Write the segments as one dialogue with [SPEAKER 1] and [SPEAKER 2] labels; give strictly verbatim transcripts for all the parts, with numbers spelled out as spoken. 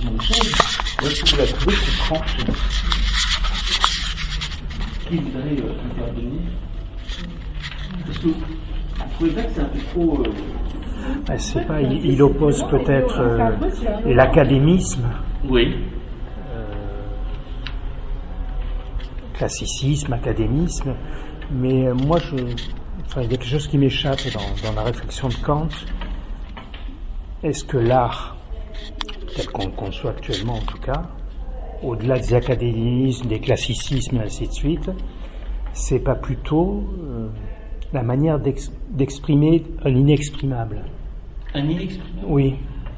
[SPEAKER 1] vision des choses, ou est-ce que vous la trouvez trop tranchée? Qui voudrait euh, intervenir? Est-ce que vous ne trouvez pas que c'est un peu trop... Euh...
[SPEAKER 2] Je ne sais pas, il, il oppose peut-être euh, l'académisme.
[SPEAKER 1] Oui.
[SPEAKER 2] Euh, classicisme, académisme. Mais euh, moi, je, enfin, il y a quelque chose qui m'échappe dans, dans la réflexion de Kant. Est-ce que l'art, tel qu'on le conçoit actuellement en tout cas, au-delà des académismes, des classicismes et ainsi de suite, c'est pas plutôt euh, la manière d'ex- d'exprimer un inexprimable?
[SPEAKER 1] Un inexprimable?
[SPEAKER 2] Oui.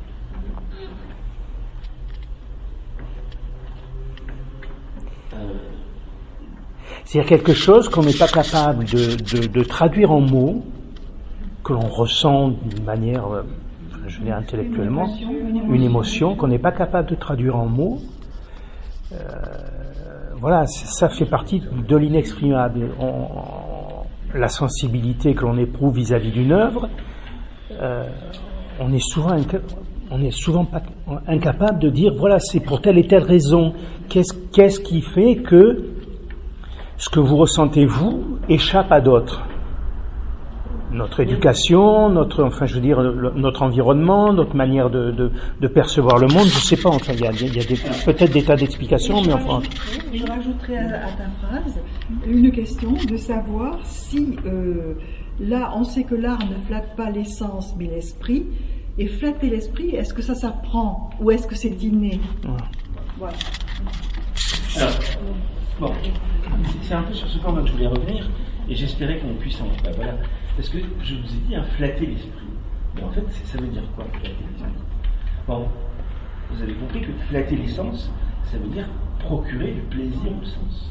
[SPEAKER 1] Euh...
[SPEAKER 2] C'est-à-dire quelque chose qu'on n'est pas capable de, de, de traduire en mots, que l'on ressent d'une manière, euh, je veux dire intellectuellement, une émotion, une émotion qu'on n'est pas capable de traduire en mots. Euh, voilà, ça fait partie de l'inexprimable. On, la sensibilité que l'on éprouve vis-à-vis d'une œuvre, euh, on est souvent inca- on est souvent pas, incapable de dire voilà, c'est pour telle et telle raison. Qu'est-ce, qu'est-ce qui fait que ce que vous ressentez vous échappe à d'autres? Notre éducation, notre, enfin, je veux dire, le, notre environnement, notre manière de, de, de percevoir le monde, je sais pas, enfin, il y a, il y a des, peut-être des tas d'explications, mais enfin.
[SPEAKER 3] Je rajouterai à, à ta phrase une question de savoir si, euh, là, on sait que l'art ne flatte pas l'essence, mais l'esprit, et flatter l'esprit, est-ce que ça s'apprend, ou est-ce que c'est inné?
[SPEAKER 2] Ouais.
[SPEAKER 3] Voilà.
[SPEAKER 1] Alors, bon, c'est un peu sur ce point que je voulais revenir, et j'espérais qu'on puisse en... Ben voilà. Parce que je vous ai dit, hein, flatter l'esprit. Mais en fait, ça veut dire quoi, flatter l'esprit? Bon, vous avez compris que flatter les sens, ça veut dire procurer du plaisir au sens.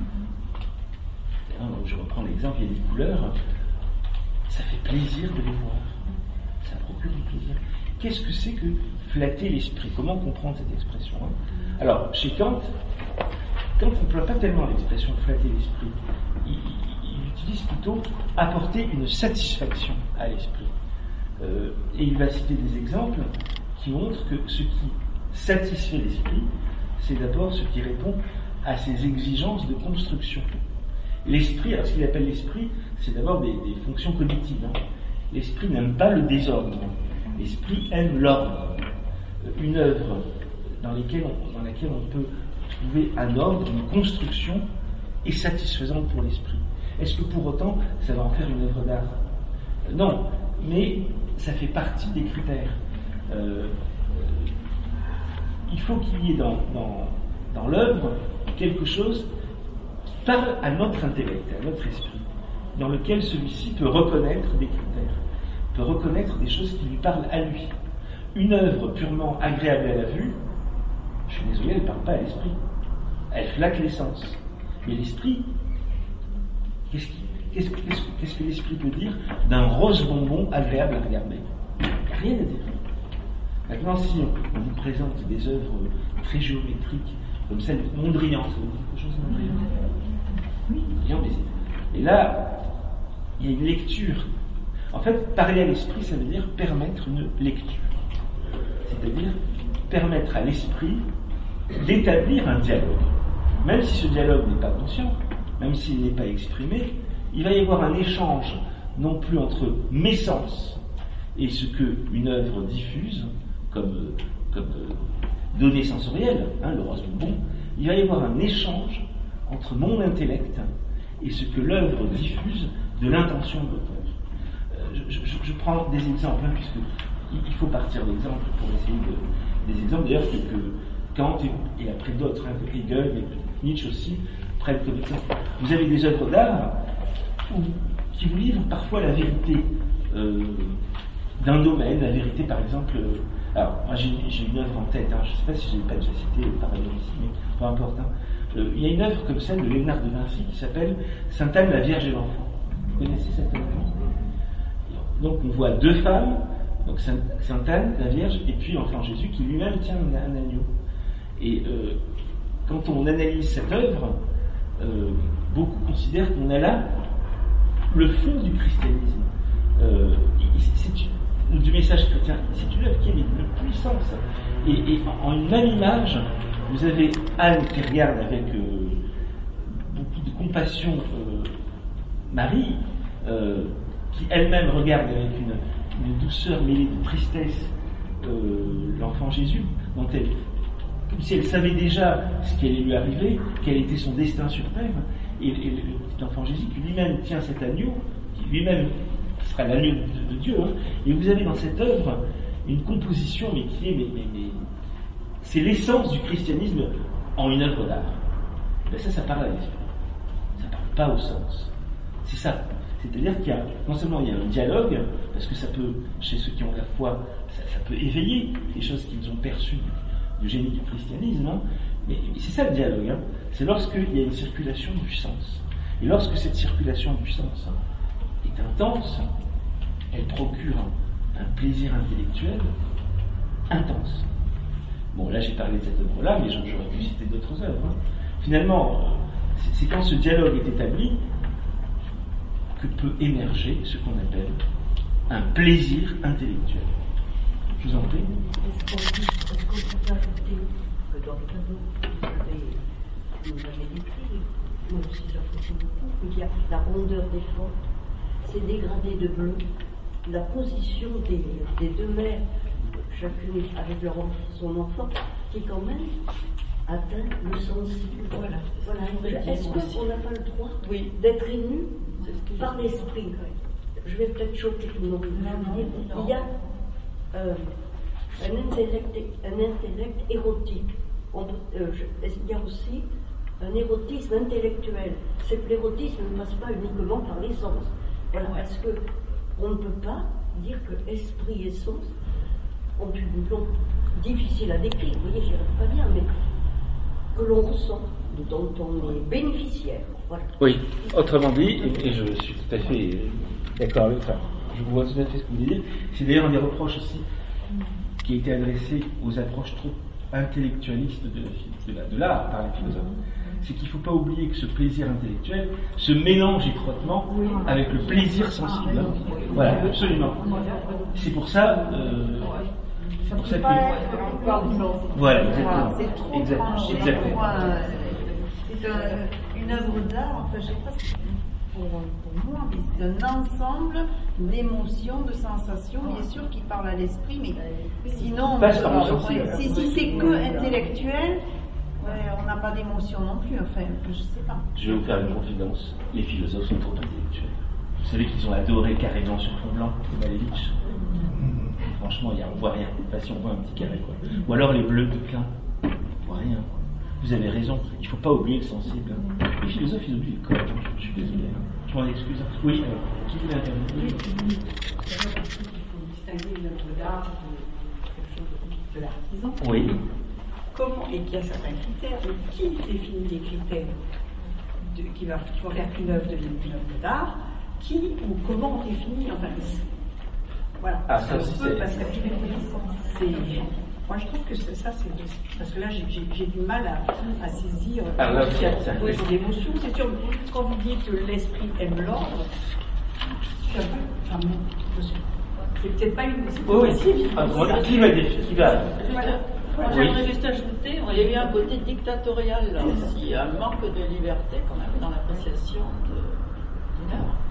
[SPEAKER 1] Alors, je reprends l'exemple, il y a des couleurs, ça fait plaisir de les voir. Ça procure du plaisir. Qu'est-ce que c'est que flatter l'esprit? Comment comprendre cette expression, hein? Alors, chez Kant, Kant n'emploie pas tellement l'expression flatter l'esprit. Il, il utilise plutôt apporter une satisfaction à l'esprit. Euh, et il va citer des exemples qui montrent que ce qui satisfait l'esprit, c'est d'abord ce qui répond à ses exigences de construction. L'esprit, alors ce qu'il appelle l'esprit, c'est d'abord des, des fonctions cognitives. Hein. L'esprit n'aime pas le désordre. L'esprit aime l'ordre. Une œuvre dans, lesquelles on, dans laquelle on peut trouver un ordre, une construction, est satisfaisante pour l'esprit. Est-ce que pour autant, ça va en faire une œuvre d'art? euh, Non, mais ça fait partie des critères. Euh, il faut qu'il y ait dans, dans, dans l'œuvre quelque chose qui parle à notre intellect, à notre esprit, dans lequel celui-ci peut reconnaître des critères, peut reconnaître des choses qui lui parlent à lui. Une œuvre purement agréable à la vue, je suis désolé, elle ne parle pas à l'esprit. Elle flatte les sens. Mais l'esprit, qu'est-ce, qui, qu'est-ce, qu'est-ce, qu'est-ce que l'esprit peut dire d'un rose bonbon agréable à regarder? Il n'y a rien à dire. Maintenant, si on vous présente des œuvres très géométriques, comme celle de Mondrian, ça vous dit quelque chose de Mondrian? Oui. Mondrian, mais... Et là, il y a une lecture. En fait, parler à l'esprit, ça veut dire permettre une lecture. C'est-à-dire permettre à l'esprit d'établir un dialogue. Même si ce dialogue n'est pas conscient, même s'il n'est pas exprimé, il va y avoir un échange, non plus entre mes sens et ce qu'une œuvre diffuse, comme, comme euh, données sensorielles, hein, le rose bonbon, il va y avoir un échange entre mon intellect et ce que l'œuvre diffuse de l'intention de l'auteur. Euh, je, je, je prends des exemples, hein, puisque il faut partir d'exemples pour essayer de... Des exemples d'ailleurs que, que Kant et, et après d'autres, hein, Hegel et Nietzsche aussi, prennent comme exemple. Vous avez des œuvres d'art où, qui vous livrent parfois la vérité euh, d'un domaine, la vérité par exemple... Euh, alors, moi j'ai, j'ai une œuvre en tête, hein, je ne sais pas si je ne l'ai pas déjà citée par ailleurs ici, mais peu importe. Hein. Euh, il y a une œuvre comme celle de Léonard de Vinci qui s'appelle Sainte Anne, la Vierge et l'Enfant. Vous connaissez cette œuvre? Donc on voit deux femmes, donc Sainte Anne, la Vierge, et puis l'enfant Jésus qui lui-même tient un, un agneau. Et euh, quand on analyse cette œuvre, euh, beaucoup considèrent qu'on a là le fond du christianisme. Euh, c'est une, du message chrétien. C'est une œuvre qui est d'une puissance Et, et en une même image, vous avez Anne qui regarde avec euh, beaucoup de compassion euh, Marie, euh, qui elle-même regarde avec une, une douceur mêlée de tristesse euh, l'enfant Jésus, dont elle, comme si elle savait déjà ce qui allait lui arriver, quel était son destin suprême, et, et le petit enfant Jésus qui lui-même tient cet agneau, qui lui-même sera l'agneau de, de Dieu, hein, et vous avez dans cette œuvre une composition, mais qui est, mais, mais, mais c'est l'essence du christianisme en une œuvre d'art. Ben ça, ça parle à l'esprit, ça parle pas au sens. C'est ça. C'est-à-dire qu'il y a, non seulement il y a un dialogue, parce que ça peut, chez ceux qui ont la foi, ça, ça peut éveiller les choses qu'ils ont perçues du génie du christianisme, hein, mais, mais c'est ça le dialogue, hein, c'est lorsqu'il y a une circulation du sens. Et lorsque cette circulation du sens hein, est intense, elle procure un, un plaisir intellectuel intense. Bon, là j'ai parlé de cette œuvre-là, mais j'aurais pu citer d'autres œuvres. Hein. Finalement, c'est, c'est quand ce dialogue est établi que peut émerger ce qu'on appelle un plaisir intellectuel. Je vous en prie.
[SPEAKER 4] Est-ce qu'on peut ajouter que dans le tableau que vous avez décrit, moi aussi j'apprécie beaucoup, qu'il y a la rondeur des formes, ces dégradés de bleu, la position des, des deux mères, chacune avec leur, son enfant, qui quand même atteint le sensible. Voilà. voilà. Est-ce qu'on n'a pas le droit oui. d'être ému par l'esprit? Je vais peut-être choquer tout le monde. Il y a euh, un, intellect, un intellect érotique. On peut, euh, je, il y a aussi un érotisme intellectuel. C'est que l'érotisme ne passe pas uniquement par les sens. Voilà. Ouais. Est-ce qu'on ne peut pas dire que esprit et sens ont une longue, difficile à décrire, vous voyez, j'y arrive pas bien, mais que l'on ressent, dont on est bénéficiaire. Voilà.
[SPEAKER 1] Oui, autrement dit, et je suis tout à fait d'accord avec ça, je vois tout à fait ce que vous voulez dire, c'est d'ailleurs un des reproches aussi qui a été adressé aux approches trop intellectualistes de, la, de, la, de l'art par les philosophes. C'est qu'il ne faut pas oublier que ce plaisir intellectuel se mélange étroitement avec le plaisir sensible. Voilà, absolument. C'est pour ça... Euh, C'est pour ça que... Voilà, exactement.
[SPEAKER 3] C'est trop
[SPEAKER 1] exactement. exactement.
[SPEAKER 3] C'est un, une œuvre d'art, enfin je ne sais pas si pour, pour moi, mais c'est un ensemble d'émotions, de sensations, bien sûr, qui parlent à l'esprit, mais sinon,
[SPEAKER 1] Passe par le
[SPEAKER 3] ouais, si, si c'est que intellectuel, ouais, on n'a pas d'émotion non plus, enfin, je ne sais pas.
[SPEAKER 1] Je vais vous faire une confidence. Les philosophes sont trop intellectuels. Vous savez qu'ils ont adoré carrément sur fond blanc, Malevich. Franchement, y a, on voit rien. Enfin, si on voit un petit carré, quoi. Ou alors les bleus de Klein. On voit rien. Vous avez raison. Il ne faut pas oublier le sensible. Les philosophes, ils oublient le corps. Je, je suis désolé. Je m'en excuse. Oui, alors, qui voulait intervenir?
[SPEAKER 5] Il faut distinguer une œuvre d'art de quelque chose de l'artisan.
[SPEAKER 1] Oui.
[SPEAKER 5] Comment, et qu'il y a certains critères. Qui définit les critères de, qui va qui vont faire qu'une œuvre devienne une œuvre d'art? Qui ou comment on définit, enfin, voilà.
[SPEAKER 1] Ah, ça aussi, c'est...
[SPEAKER 5] Parce que c'est... Moi, je trouve que c'est, ça, c'est... Parce que là, j'ai, j'ai, j'ai du mal à, à saisir...
[SPEAKER 1] Ah, là,
[SPEAKER 5] il y a oui, l'émotion, c'est sûr. Quand vous dites que l'esprit aime l'ordre, je suis un peu... Enfin, bon, je suis... C'est peut-être pas une... C'est
[SPEAKER 1] oui, oui.
[SPEAKER 5] possible.
[SPEAKER 1] Ah, qui va définir qui va...
[SPEAKER 6] Voilà. Moi, j'aimerais oui. juste ajouter, il y a eu un côté dictatorial là aussi, un manque de liberté qu'on avait dans l'appréciation de, d'une œuvre.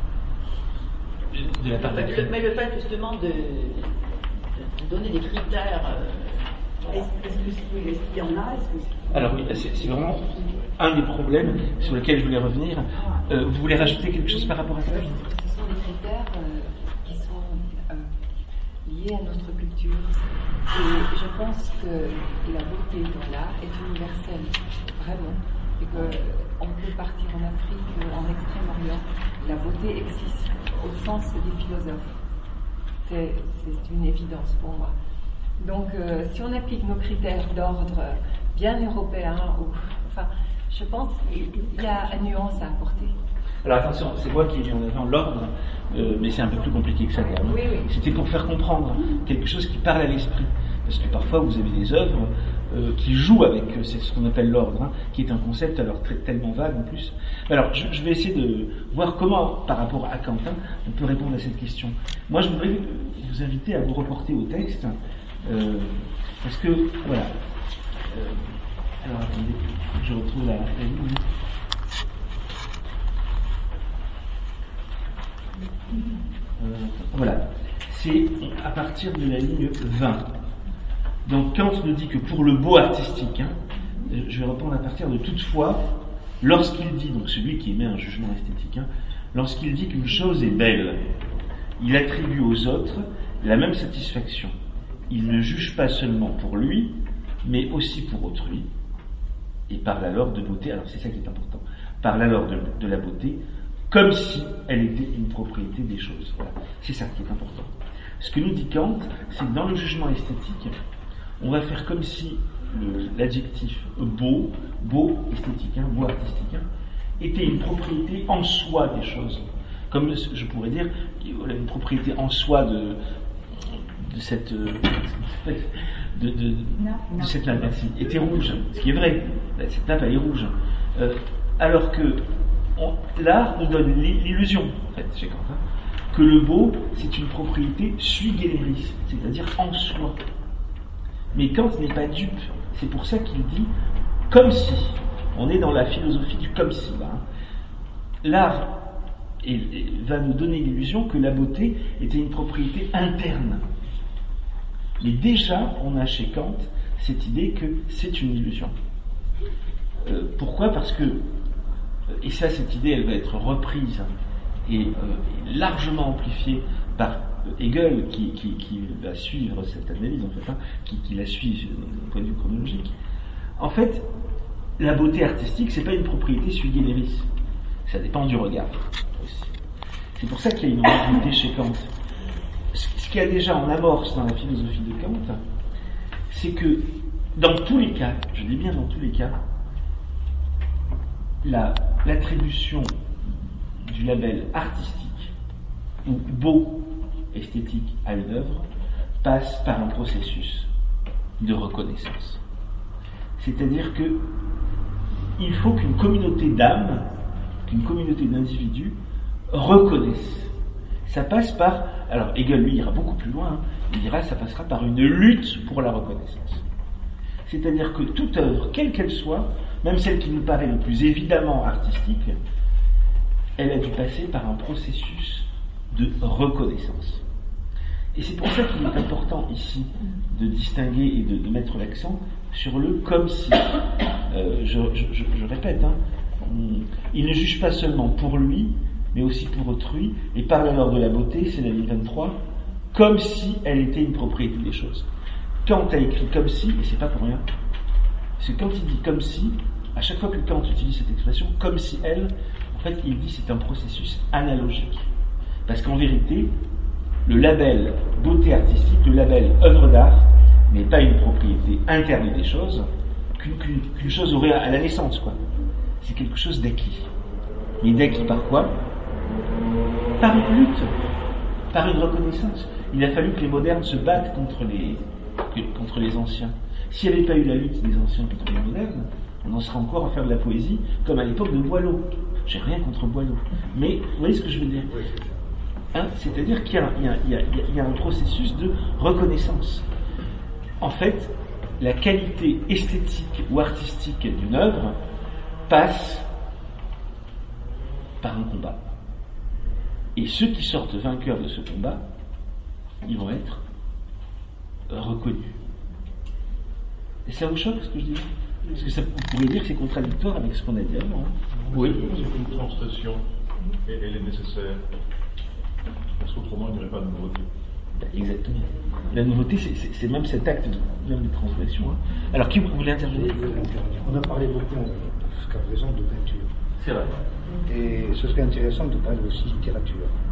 [SPEAKER 1] De la perfection.
[SPEAKER 6] Mais le fait justement de, de donner des critères. Euh,
[SPEAKER 5] est-ce, est-ce que est-ce qu'il y en a est-ce que...
[SPEAKER 1] Alors oui, c'est, c'est vraiment un des problèmes sur lesquels je voulais revenir. Euh, vous voulez rajouter quelque chose par rapport à ça?
[SPEAKER 7] Ce sont des critères euh, qui sont euh, liés à notre culture. Et je pense que la beauté de l'art est universelle, vraiment. Et qu'on peut partir en Afrique, en Extrême-Orient, la beauté existe au sens des philosophes. C'est, c'est une évidence pour moi. Donc, euh, si on applique nos critères d'ordre bien européens, ou, enfin, je pense qu'il y a une nuance à apporter.
[SPEAKER 1] Alors attention, c'est moi qui ai mis en avant l'ordre, euh, mais c'est un peu plus compliqué que ça quand même.
[SPEAKER 7] Oui, oui.
[SPEAKER 1] C'était pour faire comprendre quelque chose qui parle à l'esprit. Parce que parfois vous avez des œuvres euh, qui jouent avec euh, c'est ce qu'on appelle l'ordre, hein, qui est un concept alors très, tellement vague en plus. Alors je, je vais essayer de voir comment, par rapport à Quentin, on peut répondre à cette question. Moi je voudrais vous inviter à vous reporter au texte Euh, parce que, voilà. Euh, alors attendez, je retrouve la, la ligne. Euh, voilà. C'est à partir de la ligne vingt. Donc Kant nous dit que pour le beau artistique, hein, je vais reprendre à partir de toutefois, lorsqu'il dit, donc celui qui émet un jugement esthétique, hein, lorsqu'il dit qu'une chose est belle, il attribue aux autres la même satisfaction. Il ne juge pas seulement pour lui, mais aussi pour autrui, et parle alors de beauté, alors c'est ça qui est important, parle alors de, de la beauté, comme si elle était une propriété des choses. Voilà. C'est ça qui est important. Ce que nous dit Kant, c'est que dans le jugement esthétique, on va faire comme si le, l'adjectif beau, beau esthétique, hein, beau artistique, hein, était une propriété en soi des choses. Comme je pourrais dire, voilà, une propriété en soi de, de cette de, de, de, de cette nappe, merci, était rouge, ce qui est vrai. Cette nappe elle est rouge. Euh, alors que on, l'art nous donne l'illusion, en fait, chez Kant, hein, que le beau, c'est une propriété sui generis, c'est-à-dire en soi. Mais Kant n'est pas dupe. C'est pour ça qu'il dit comme si. On est dans la philosophie du comme si, là. Hein. L'art et, et va nous donner l'illusion que la beauté était une propriété interne. Mais déjà, on a chez Kant cette idée que c'est une illusion. Euh, pourquoi ? Parce que, et ça, cette idée, elle va être reprise et euh, largement amplifiée par Hegel, qui, qui, qui va suivre cette analyse, en fait, hein, qui, qui la suit d'un point de vue chronologique. En fait, la beauté artistique, c'est pas une propriété sui generis. Ça dépend du regard aussi. C'est pour ça qu'il y a une ambiguïté chez Kant. Ce qu'il y a déjà en amorce dans la philosophie de Kant, c'est que dans tous les cas, je dis bien dans tous les cas, la, l'attribution du label artistique ou beau esthétique à une œuvre passe par un processus de reconnaissance. C'est-à-dire que il faut qu'une communauté d'âmes, qu'une communauté d'individus reconnaisse. Ça passe par, alors Hegel lui ira beaucoup plus loin, hein, il dira ça passera par une lutte pour la reconnaissance. C'est-à-dire que toute œuvre, quelle qu'elle soit, même celle qui nous paraît le plus évidemment artistique, elle a dû passer par un processus de reconnaissance. Et c'est pour ça qu'il est important ici de distinguer et de, de mettre l'accent sur le comme si. Euh, je, je, je, je répète, hein, il ne juge pas seulement pour lui, mais aussi pour autrui, et parle alors de la beauté, c'est la ligne vingt-trois, comme si elle était une propriété des choses. Kant a écrit comme si, et c'est pas pour rien, parce que quand il dit comme si, à chaque fois que Kant utilise cette expression, comme si elle, en fait, il dit c'est un processus analogique. Parce qu'en vérité, le label beauté artistique, le label œuvre d'art, n'est pas une propriété interne des choses, qu'une, qu'une, qu'une chose aurait à la naissance, quoi. C'est quelque chose d'acquis. Mais d'acquis par quoi ? Par une lutte, par une reconnaissance. Il a fallu que les modernes se battent contre les, contre les anciens. S'il n'y avait pas eu la lutte des anciens contre les modernes, on en serait encore à faire de la poésie, comme à l'époque de Boileau. J'ai rien contre Boileau. Mais, vous voyez ce que je veux dire ? Hein, c'est-à-dire qu'il y a, il y a, il y a, il y a un processus de reconnaissance. En fait, la qualité esthétique ou artistique d'une œuvre passe par un combat. Et ceux qui sortent vainqueurs de ce combat, ils vont être reconnus. Et ça vous choque ce que je dis ? Parce que ça pourrait dire que c'est contradictoire avec ce qu'on a dit avant. Hein. Oui.
[SPEAKER 8] C'est une transgression et elle est nécessaire. Parce qu'autrement, il n'y aurait pas de nouveauté.
[SPEAKER 1] Exactement. La nouveauté, c'est, c'est, c'est même cet acte de, même de transgression. Hein. Alors, qui vous voulez intervenir ?
[SPEAKER 9] On a parlé beaucoup jusqu'à présent de peinture.
[SPEAKER 1] C'est vrai.
[SPEAKER 9] Et ce serait intéressant de parler aussi de littérature.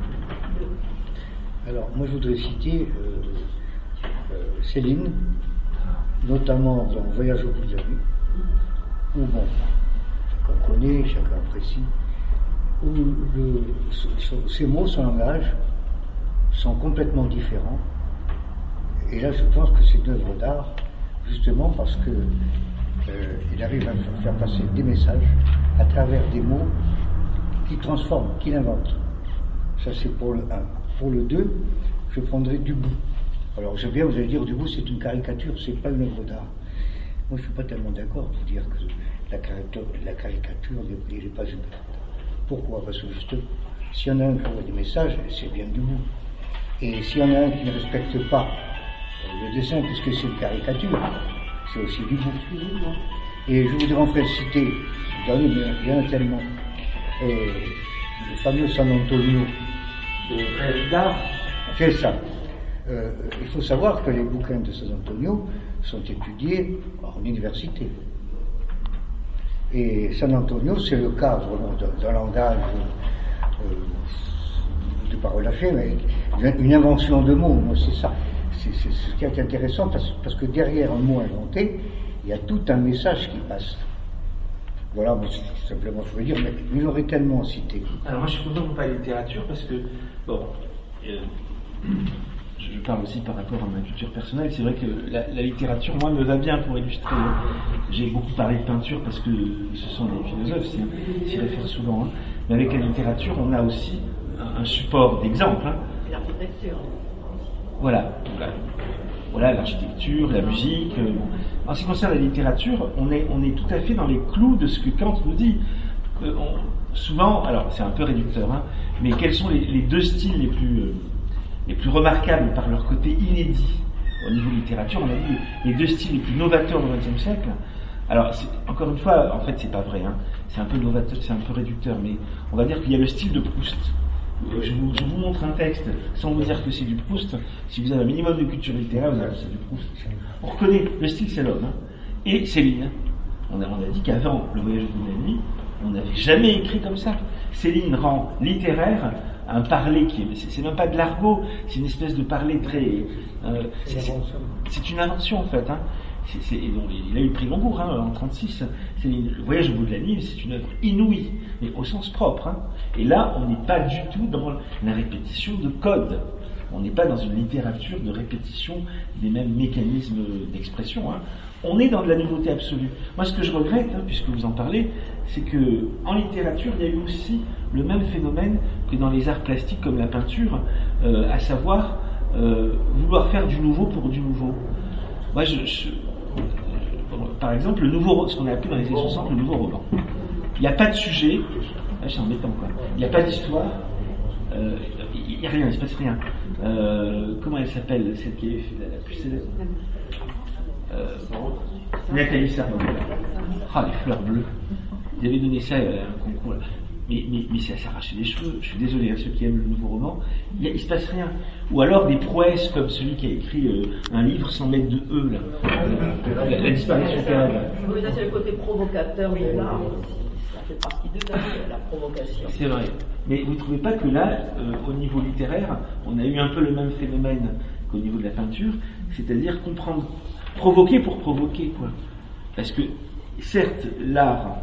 [SPEAKER 9] Alors, moi, je voudrais citer euh, euh, Céline, notamment dans Voyage au bout de la nuit, où, bon, chacun connaît, chacun apprécie, où le, ces mots, son langage, sont complètement différents. Et là, je pense que c'est une œuvre d'art, justement parce que euh, il arrive à faire passer des messages à travers des mots qu'il transforme, qu'il invente. Ça, c'est pour le un. Pour le deux, je prendrai Dubout. Alors je viens, vous allez dire, du coup, c'est une caricature, c'est pas une œuvre d'art. Moi, je suis pas tellement d'accord pour dire que la caricature, la caricature n'est pas une œuvre d'art. Pourquoi? Parce que justement, s'il y en a un qui envoie des messages, c'est bien du bout. Et s'il y en a un qui ne respecte pas le dessin, puisque c'est une caricature, c'est aussi du bout. Et je voudrais en faire citer, il y en a tellement, euh, le fameux San Antonio
[SPEAKER 1] de Frère d'art.
[SPEAKER 9] C'est ça. Euh, il faut savoir que les bouquins de San Antonio sont étudiés en université. Et San Antonio, c'est le cas vraiment d'un langage euh, de pas relâcher, mais une invention de mots. Moi, c'est ça. C'est, c'est ce qui est intéressant parce, parce que derrière un mot inventé, il y a tout un message qui passe. Voilà, moi, c'est simplement ce que je veux dire, mais il y aurait tellement cité.
[SPEAKER 1] Alors moi, je suis content que vous parliez de littérature parce que, bon, euh, je parle aussi par rapport à ma culture personnelle. C'est vrai que la, la littérature, moi, me va bien pour illustrer. J'ai beaucoup parlé de peinture parce que ce sont des philosophes qui s'y réfèrent souvent. Hein. Mais avec la littérature, on a aussi un, un support d'exemple. Hein.
[SPEAKER 6] L'architecture.
[SPEAKER 1] Voilà. Voilà. Voilà, l'architecture, la musique. Euh, en ce qui concerne la littérature, on est, on est tout à fait dans les clous de ce que Kant nous dit. Euh, on, souvent, alors c'est un peu réducteur, hein, mais quels sont les, les deux styles les plus, euh, les plus remarquables par leur côté inédit au niveau de littérature? On a dit les deux styles les plus novateurs du vingtième siècle. Alors, c'est, encore une fois, en fait, c'est pas vrai. Hein, c'est un peu novateur, c'est un peu réducteur, mais on va dire qu'il y a le style de Proust. Je vous, je vous montre un texte sans vous dire que c'est du Proust. Si vous avez un minimum de culture littéraire, vous allez que c'est du Proust. On reconnaît, le style c'est l'homme. Hein. Et Céline, on a, on a dit qu'avant Le Voyage au bout de la nuit, on n'avait jamais écrit comme ça. Céline rend littéraire un parler qui est, c'est, c'est même pas de l'argot, c'est une espèce de parler très... Euh, c'est, c'est, c'est une invention en fait. Hein. C'est, c'est, et donc, il a eu le prix Goncourt hein, en trente-six. C'est Le Voyage au bout de la nuit, c'est une œuvre inouïe, mais au sens propre. Hein. Et là, on n'est pas du tout dans la répétition de codes. On n'est pas dans une littérature de répétition des mêmes mécanismes d'expression. Hein. On est dans de la nouveauté absolue. Moi, ce que je regrette, hein, puisque vous en parlez, c'est que en littérature, il y a eu aussi le même phénomène que dans les arts plastiques comme la peinture, euh, à savoir euh, vouloir faire du nouveau pour du nouveau. Moi, je, je par exemple, le nouveau, ce qu'on a appelé dans les années soixante le nouveau roman. Il n'y a pas de sujet, là, c'est embêtant quoi. Il n'y a pas d'histoire, euh, il n'y a rien, il ne se passe rien. Euh, comment elle s'appelle, celle qui est la, la plus célèbre euh, Nathalie Sarraud. Ah, les fleurs bleues. Ils avaient donné ça à un concours là. Mais, mais, mais c'est à s'arracher les cheveux. Je suis désolé à ceux qui aiment le nouveau roman. Il ne se passe rien. Ou alors des prouesses comme celui qui a écrit euh, un livre sans mettre de E, là. Euh, la, la disparition pérenne.
[SPEAKER 6] Oui, ça c'est le côté provocateur de l'art aussi. Ça fait partie de la, la provocation.
[SPEAKER 1] C'est vrai. Mais vous ne trouvez pas que là, euh, au niveau littéraire, on a eu un peu le même phénomène qu'au niveau de la peinture, c'est-à-dire comprendre, provoquer pour provoquer, quoi. Parce que, certes, l'art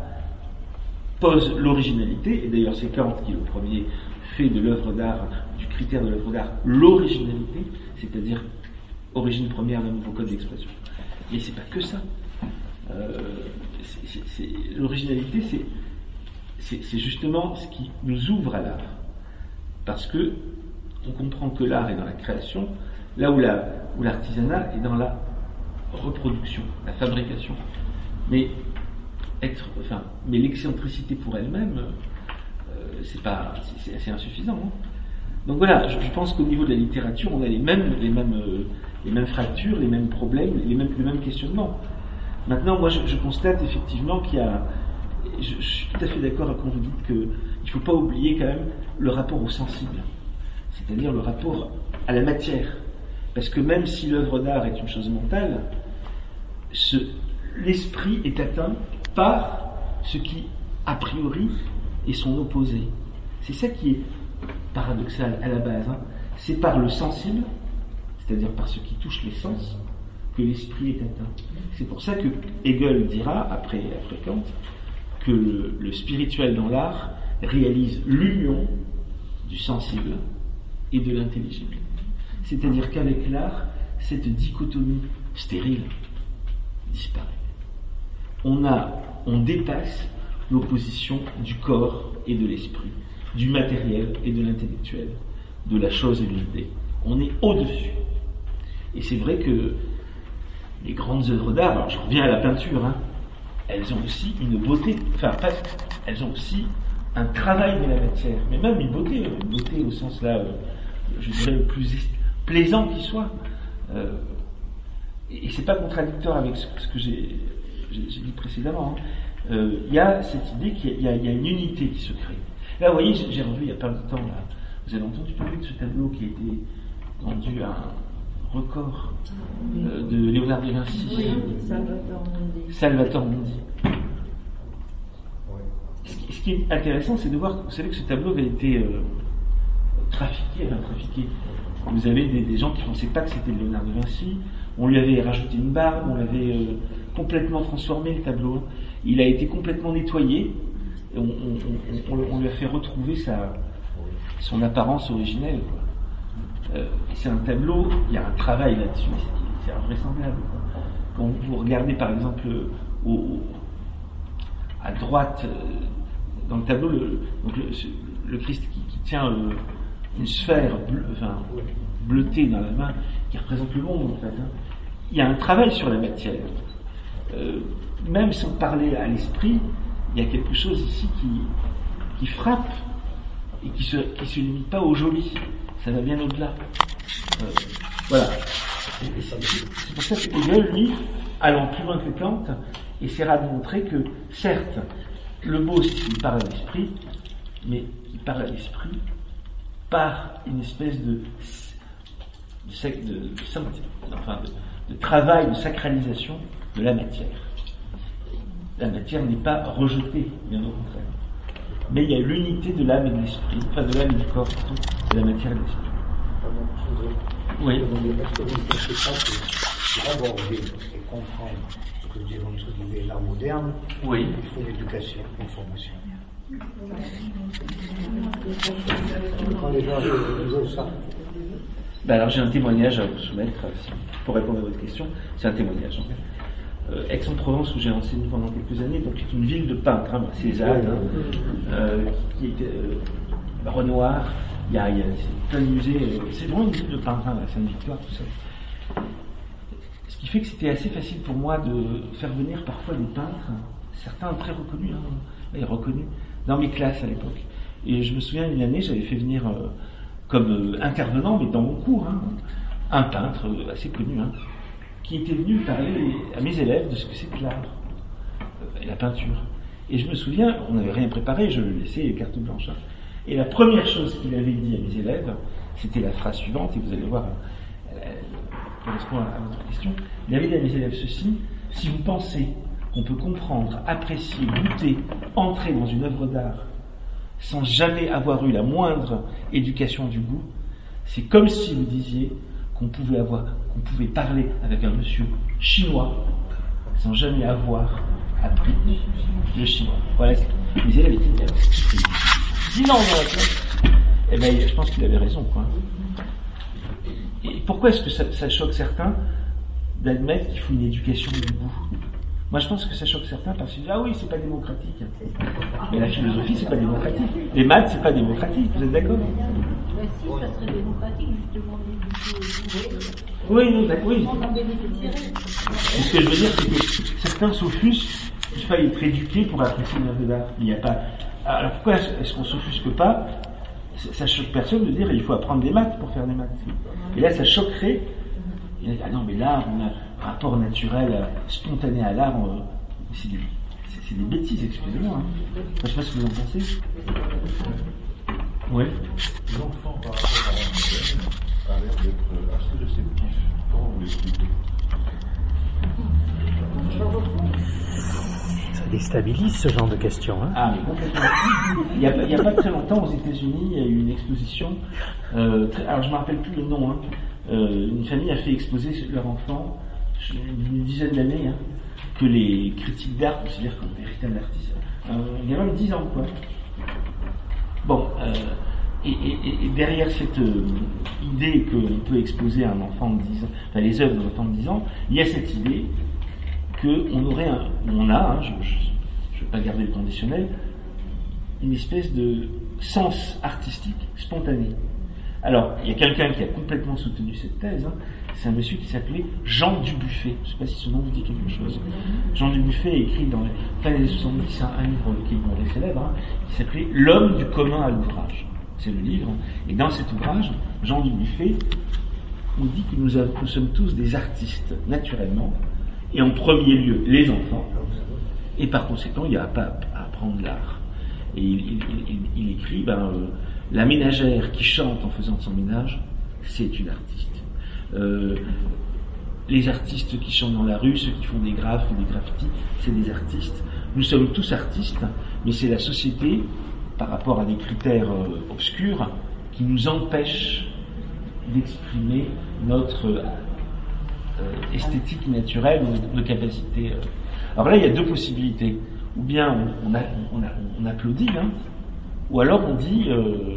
[SPEAKER 1] pose l'originalité, et d'ailleurs c'est Kant qui, le premier, fait de l'œuvre d'art, du critère de l'œuvre d'art, l'originalité, c'est-à-dire origine première d'un nouveau code d'expression. Mais c'est pas que ça. Euh, c'est, c'est, c'est, l'originalité, c'est, c'est, c'est justement ce qui nous ouvre à l'art. Parce que on comprend que l'art est dans la création, là où, la, où l'artisanat est dans la reproduction, la fabrication. Mais Être, enfin, mais l'excentricité pour elle-même, euh, c'est pas, c'est, c'est assez insuffisant. Hein. Donc voilà, je, je pense qu'au niveau de la littérature, on a les mêmes, les mêmes, euh, les mêmes fractures, les mêmes problèmes, les mêmes, les mêmes questionnements. Maintenant, moi, je, je constate effectivement qu'il y a, je, je suis tout à fait d'accord quand vous dites que il faut pas oublier quand même le rapport au sensible, c'est-à-dire le rapport à la matière, parce que même si l'œuvre d'art est une chose mentale, ce, l'esprit est atteint par ce qui, a priori, est son opposé. C'est ça qui est paradoxal à la base. Hein. C'est par le sensible, c'est-à-dire par ce qui touche les sens, que l'esprit est atteint. C'est pour ça que Hegel dira, après, après Kant, que le, le spirituel dans l'art réalise l'union du sensible et de l'intelligible. C'est-à-dire qu'avec l'art, cette dichotomie stérile disparaît. On a, on dépasse l'opposition du corps et de l'esprit, du matériel et de l'intellectuel, de la chose et de l'idée. On est au-dessus. Et c'est vrai que les grandes œuvres d'art, alors je reviens à la peinture, hein, elles ont aussi une beauté, enfin pas, elles ont aussi un travail de la matière, mais même une beauté, une beauté au sens là, euh, je dirais le plus plaisant qui soit. Euh, et, et c'est pas contradictoire avec ce, ce que j'ai, j'ai, j'ai dit précédemment. Il hein. euh, y a cette idée qu'il y a, y a une unité qui se crée. Là, vous voyez, j'ai, j'ai revu il y a pas longtemps, là, vous avez entendu parler de ce tableau qui a été vendu à un record euh, de Léonard de Vinci.
[SPEAKER 4] Oui, Salvatore Mundi.
[SPEAKER 1] Salvatore Mundi. Ce qui, ce qui est intéressant, c'est de voir, vous savez que ce tableau avait été euh, trafiqué, enfin trafiqué. Vous avez des, des gens qui ne pensaient pas que c'était de Léonard de Vinci. On lui avait rajouté une barbe, on l'avait euh, complètement transformé, le tableau. Il a été complètement nettoyé. Et on, on, on, on lui a fait retrouver sa, son apparence originelle. Quoi. Euh, c'est un tableau, il y a un travail là-dessus, c'est, c'est invraisemblable. Quoi. Quand vous regardez par exemple au, au, à droite, euh, dans le tableau, le, donc le, le Christ qui, qui tient le, une sphère bleu, enfin, bleutée dans la main, qui représente le monde en fait. Hein. Il y a un travail sur la matière. Euh, même sans parler à l'esprit, il y a quelque chose ici qui, qui frappe et qui se, qui se limite pas au joli. Ça va bien au-delà. Euh, voilà. Et, et c'est, c'est pour ça que Hegel, lui, allant plus loin que les plantes, essaiera de montrer que, certes, le beau, c'est qu'il parle à l'esprit, mais il parle à l'esprit par une espèce de, de, de, de, enfin de, de travail, de sacralisation de la matière. La matière n'est pas rejetée, bien au contraire. Mais il y a l'unité de l'âme et de l'esprit, enfin de l'âme et du corps, surtout, de la matière et de l'esprit. Oui.
[SPEAKER 9] Est-ce que vous ne pensez pas que pour aborder et comprendre ce que disons entre guillemets l'art moderne,
[SPEAKER 1] oui.
[SPEAKER 9] Il faut l'éducation, une formation. Quand les gens disent ça.
[SPEAKER 1] Ben alors j'ai un témoignage à vous soumettre, pour répondre à votre question. C'est un témoignage en fait. Euh, Aix-en-Provence, où j'ai enseigné pendant quelques années, donc c'est une ville de peintres, hein, Cézanne, hein, euh, qui était euh, Renoir, il y a, il y a plein de musées, euh, c'est vraiment une ville de peintres, hein, la Sainte-Victoire, tout ça. Ce qui fait que c'était assez facile pour moi de faire venir parfois des peintres, certains très reconnus, hein, et reconnus, dans mes classes à l'époque. Et je me souviens une année, j'avais fait venir euh, comme euh, intervenant, mais dans mon cours, hein, un peintre euh, assez connu, hein, qui était venu parler à mes élèves de ce que c'est que l'art et la peinture. Et je me souviens, on n'avait rien préparé, je le laissais carte blanche. Hein. Et la première chose qu'il avait dit à mes élèves, c'était la phrase suivante, et vous allez voir, elle correspond à votre question. Il avait dit à mes élèves ceci: si vous pensez qu'on peut comprendre, apprécier, goûter, entrer dans une œuvre d'art sans jamais avoir eu la moindre éducation du goût, c'est comme si vous disiez qu'on pouvait avoir, qu'on pouvait parler avec un monsieur chinois sans jamais avoir appris le chinois. Voilà, mes élèves étaient dix ans dans la classe. Eh bien, je pense qu'il avait raison, quoi. Et pourquoi est-ce que ça, ça choque certains d'admettre qu'il faut une éducation du goût? Moi, je pense que ça choque certains parce qu'ils disent: ah oui, c'est pas démocratique. Mais la philosophie, c'est pas démocratique. Les maths, c'est pas démocratique. Vous êtes d'accord?
[SPEAKER 4] Mais si, ça serait démocratique, justement.
[SPEAKER 1] Oui, oui, oui.
[SPEAKER 4] On en bénéficierait.
[SPEAKER 1] Ce que je veux dire, c'est que certains s'offusquent qu'il faille être éduqué pour apprécier une œuvre d'art. Il n'y a pas. Alors pourquoi est-ce qu'on s'offusque pas? Ça choque personne de dire il faut apprendre des maths pour faire des maths. Et là, ça choquerait. Il a dit: ah non, mais l'art, on a un rapport naturel, spontané à l'art, on... c'est, des... c'est, c'est des bêtises, excusez-moi. Hein. Je ne sais pas ce que vous en pensez. Oui.
[SPEAKER 8] L'enfant, par rapport à l'enseigne, a l'air d'être assez réceptif quand vous l'expliquez.
[SPEAKER 2] Ça déstabilise ce genre de questions. Hein.
[SPEAKER 1] Ah, mais complètement. Il n'y a, il y a pas très longtemps, aux États-Unis, il y a eu une exposition. Euh, très... Alors, je ne me rappelle plus le nom. Hein. Euh, une famille a fait exposer leur enfant, une dizaine d'années, hein, que les critiques d'art considèrent comme véritable artiste. Euh, il y a même dix ans, quoi. Bon, euh, et, et, et derrière cette euh, idée qu'on peut exposer un enfant de dix ans, enfin les œuvres d'un enfant de dix ans, il y a cette idée qu'on aurait, un, on a, hein, je ne vais pas garder le conditionnel, une espèce de sens artistique spontané. Alors, il y a quelqu'un qui a complètement soutenu cette thèse, hein, c'est un monsieur qui s'appelait Jean Dubuffet. Je ne sais pas si son nom vous dit quelque chose. Jean Dubuffet a écrit dans les fin des années soixante-dix un, un livre qui est très célèbre, hein, qui s'appelait L'homme du commun à l'ouvrage. C'est le livre. Et dans cet ouvrage, Jean Dubuffet nous dit que nous, avons, nous sommes tous des artistes, naturellement, et en premier lieu, les enfants. Et par conséquent, il n'y a pas à apprendre l'art. Et il, il, il, il écrit, ben, euh, la ménagère qui chante en faisant son ménage, c'est une artiste. Euh, les artistes qui chantent dans la rue, ceux qui font des graphes ou des graffitis, c'est des artistes. Nous sommes tous artistes, mais c'est la société, par rapport à des critères euh, obscurs, qui nous empêche d'exprimer notre euh, esthétique naturelle, nos, nos capacités. Euh. Alors là, il y a deux possibilités. Ou bien on, on, a, on, a, on applaudit, hein, ou alors on dit euh,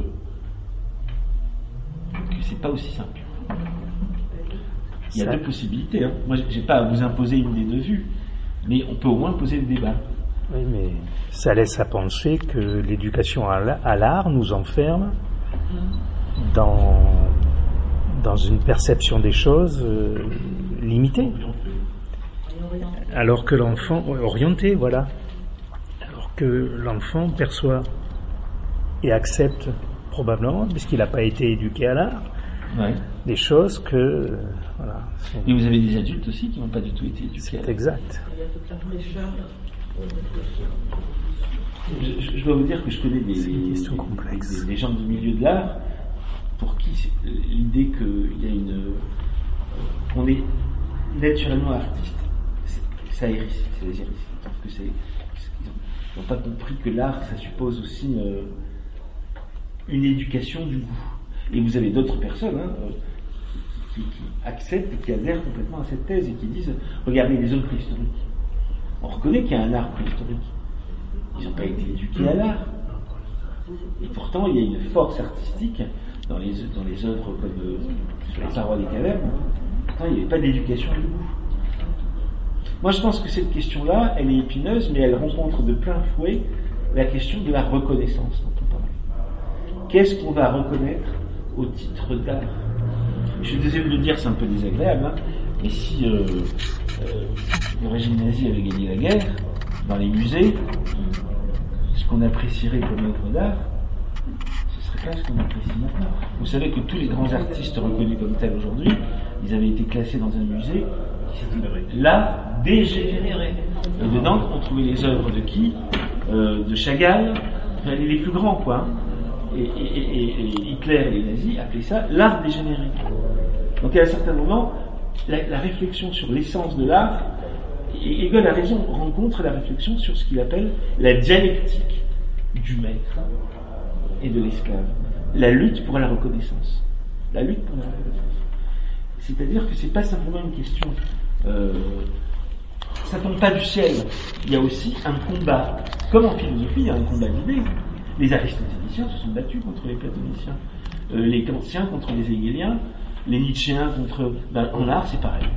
[SPEAKER 1] que c'est pas aussi simple. Il y a deux possibilités. Hein. Moi, j'ai pas à vous imposer une des deux vues, mais on peut au moins poser le débat.
[SPEAKER 2] Oui, mais ça laisse à penser que l'éducation à l'art nous enferme dans, dans une perception des choses euh, limitée. Alors que l'enfant, orienté, voilà. Alors que l'enfant perçoit et accepte probablement, puisqu'il n'a pas été éduqué à l'art, ouais. Des choses que... Euh, voilà,
[SPEAKER 1] et vous avez des adultes aussi qui n'ont pas du tout été éduqués.
[SPEAKER 2] C'est exact.
[SPEAKER 1] Je, je, je dois vous dire que je connais des, des, des, des gens du milieu de l'art pour qui c'est l'idée qu'il y a une... qu'on est naturellement artiste. C'est, ça hérisse, c'est les hérisse. Parce que c'est... Ils n'ont pas compris que l'art, ça suppose aussi euh, une éducation du goût. Et vous avez d'autres personnes hein, qui, qui acceptent et qui adhèrent complètement à cette thèse et qui disent regardez les hommes préhistoriques. On reconnaît qu'il y a un art préhistorique. Ils n'ont pas été éduqués à l'art. Et pourtant, il y a une force artistique dans les, dans les œuvres comme euh, sur les parois des cavernes. Pourtant, il n'y avait pas d'éducation du goût. Moi, je pense que cette question-là, elle est épineuse, mais elle rencontre de plein fouet la question de la reconnaissance dont on parle. Qu'est-ce qu'on va reconnaître au titre d'art? Je suis désolé de le dire, c'est un peu désagréable, hein, mais si euh, euh, le régime nazi avait gagné la guerre, dans les musées, ce qu'on apprécierait comme œuvre d'art, ce serait pas ce qu'on apprécie maintenant. Vous savez que tous les grands artistes reconnus comme tels aujourd'hui, ils avaient été classés dans un musée qui s'appelait l'art dégénéré. Et dedans, on trouvait les œuvres de qui euh, De Chagall, enfin, les, les plus grands, quoi. Et, et, et, et Hitler et les nazis appelaient ça l'art dégénéré. Donc à un certain moment, la, la réflexion sur l'essence de l'art, et Hegel a raison, rencontre la réflexion sur ce qu'il appelle la dialectique du maître et de l'esclave. La lutte pour la reconnaissance. La lutte pour la reconnaissance. C'est-à-dire que c'est pas simplement une question... Euh, ça tombe pas du ciel. Il y a aussi un combat. Comme en philosophie, il y a un combat d'idées. Les aristotélicien se sont battus contre les platoniciens. Euh, les kantiens contre les hegéliens. Les nietzschéens contre... Ben, en art, c'est pareil.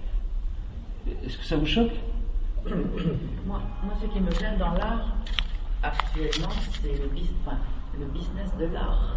[SPEAKER 1] Est-ce que ça vous choque?
[SPEAKER 6] moi, moi, ce qui me gêne dans l'art, actuellement, c'est le, bis, enfin, le business de l'art.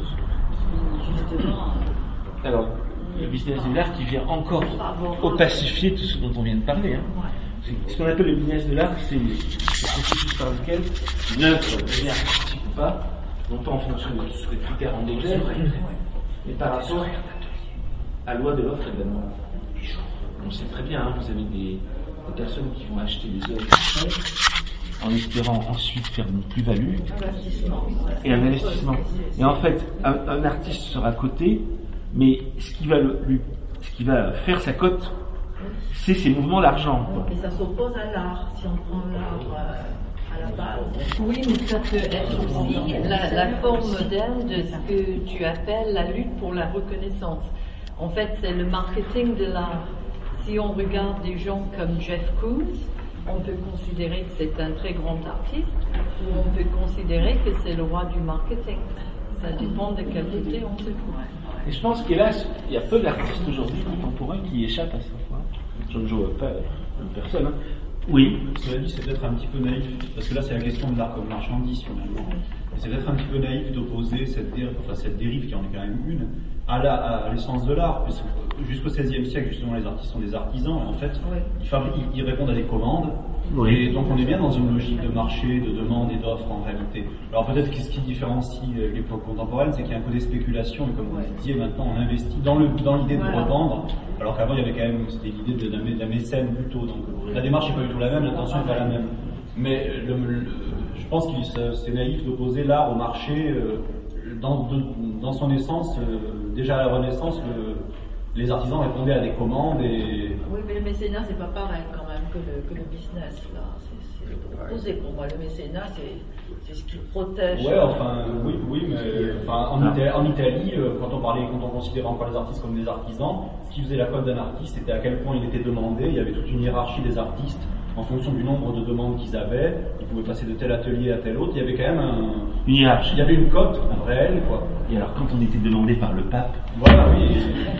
[SPEAKER 6] Qui, justement...
[SPEAKER 1] Alors, le business de l'art qui vient encore opacifier tout ce dont on vient de parler. Hein. Ce qu'on appelle le business de l'art, c'est le processus par lequel une œuvre devient artistique ou pas, non pas en fonction de ce que critères endogènes, mais par rapport à la loi de l'offre et de la demande. On sait très bien, hein, vous avez des, des personnes qui vont acheter des œuvres en espérant ensuite faire une plus-value et un investissement. Et en fait, un, un artiste sera coté, mais ce qui va, le, lui, ce qui va faire sa cote, c'est ses mouvements d'argent.
[SPEAKER 6] Et ça s'oppose à l'art, si on prend l'art euh, à la base.
[SPEAKER 7] Oui, mais ça peut être aussi la, la forme moderne de ce que tu appelles la lutte pour la reconnaissance. En fait, c'est le marketing de l'art. Si on regarde des gens comme Jeff Koons, on peut considérer que c'est un très grand artiste, ou on peut considérer que c'est le roi du marketing. Ça dépend de quel côté on se trouve.
[SPEAKER 1] Et je pense qu'hélas, il y a peu d'artistes aujourd'hui contemporains qui échappent à ça. Je ne vois pas une personne. Hein. Oui.
[SPEAKER 10] Cela dit, c'est peut-être un petit peu naïf, parce que là, c'est la question de l'art comme marchandise, finalement. Et c'est peut-être un petit peu naïf d'opposer cette dérive, enfin, cette dérive qui en est quand même une, à, la, à l'essence de l'art, puisque jusqu'au seizième siècle, justement, les artistes sont des artisans, et en fait,
[SPEAKER 6] Oui.
[SPEAKER 10] ils, fabriquent, ils, ils répondent à des commandes,
[SPEAKER 1] Oui.
[SPEAKER 10] et donc on est bien dans une logique de marché, de demande et d'offre en réalité. Alors peut-être que ce qui différencie l'époque contemporaine, c'est qu'il y a un peu des spéculations, et comme vous le disiez, maintenant on investit dans, le, dans l'idée
[SPEAKER 6] Voilà.
[SPEAKER 10] de revendre, alors qu'avant il y avait quand même, c'était l'idée de, de, de la mécène plutôt, donc la démarche n'est pas du tout la même, l'intention n'est pas la même. Mais le, le, je pense que c'est naïf d'opposer l'art au marché. Euh, dans, de, dans son essence, euh, déjà à la Renaissance, le, les artisans répondaient à des commandes et...
[SPEAKER 6] Oui, mais le mécénat, c'est pas pareil quand même que le, que le business, là. C'est, c'est opposé pour moi. Le mécénat, c'est, c'est ce qui protège.
[SPEAKER 10] Ouais, enfin, oui, oui, mais enfin, en, Italie, en Italie, euh, quand on parlait, quand on considérait encore les artistes comme des artisans, ce qui faisait la cote d'un artiste, c'était à quel point il était demandé. Il y avait toute une hiérarchie des artistes en fonction du nombre de demandes qu'ils avaient. Ils pouvaient passer de tel atelier à tel autre. Il y avait quand même un...
[SPEAKER 1] Une hiérarchie.
[SPEAKER 10] Il y avait une cote réelle, quoi.
[SPEAKER 1] Et alors, quand on était demandé par le pape,
[SPEAKER 10] voilà, oui.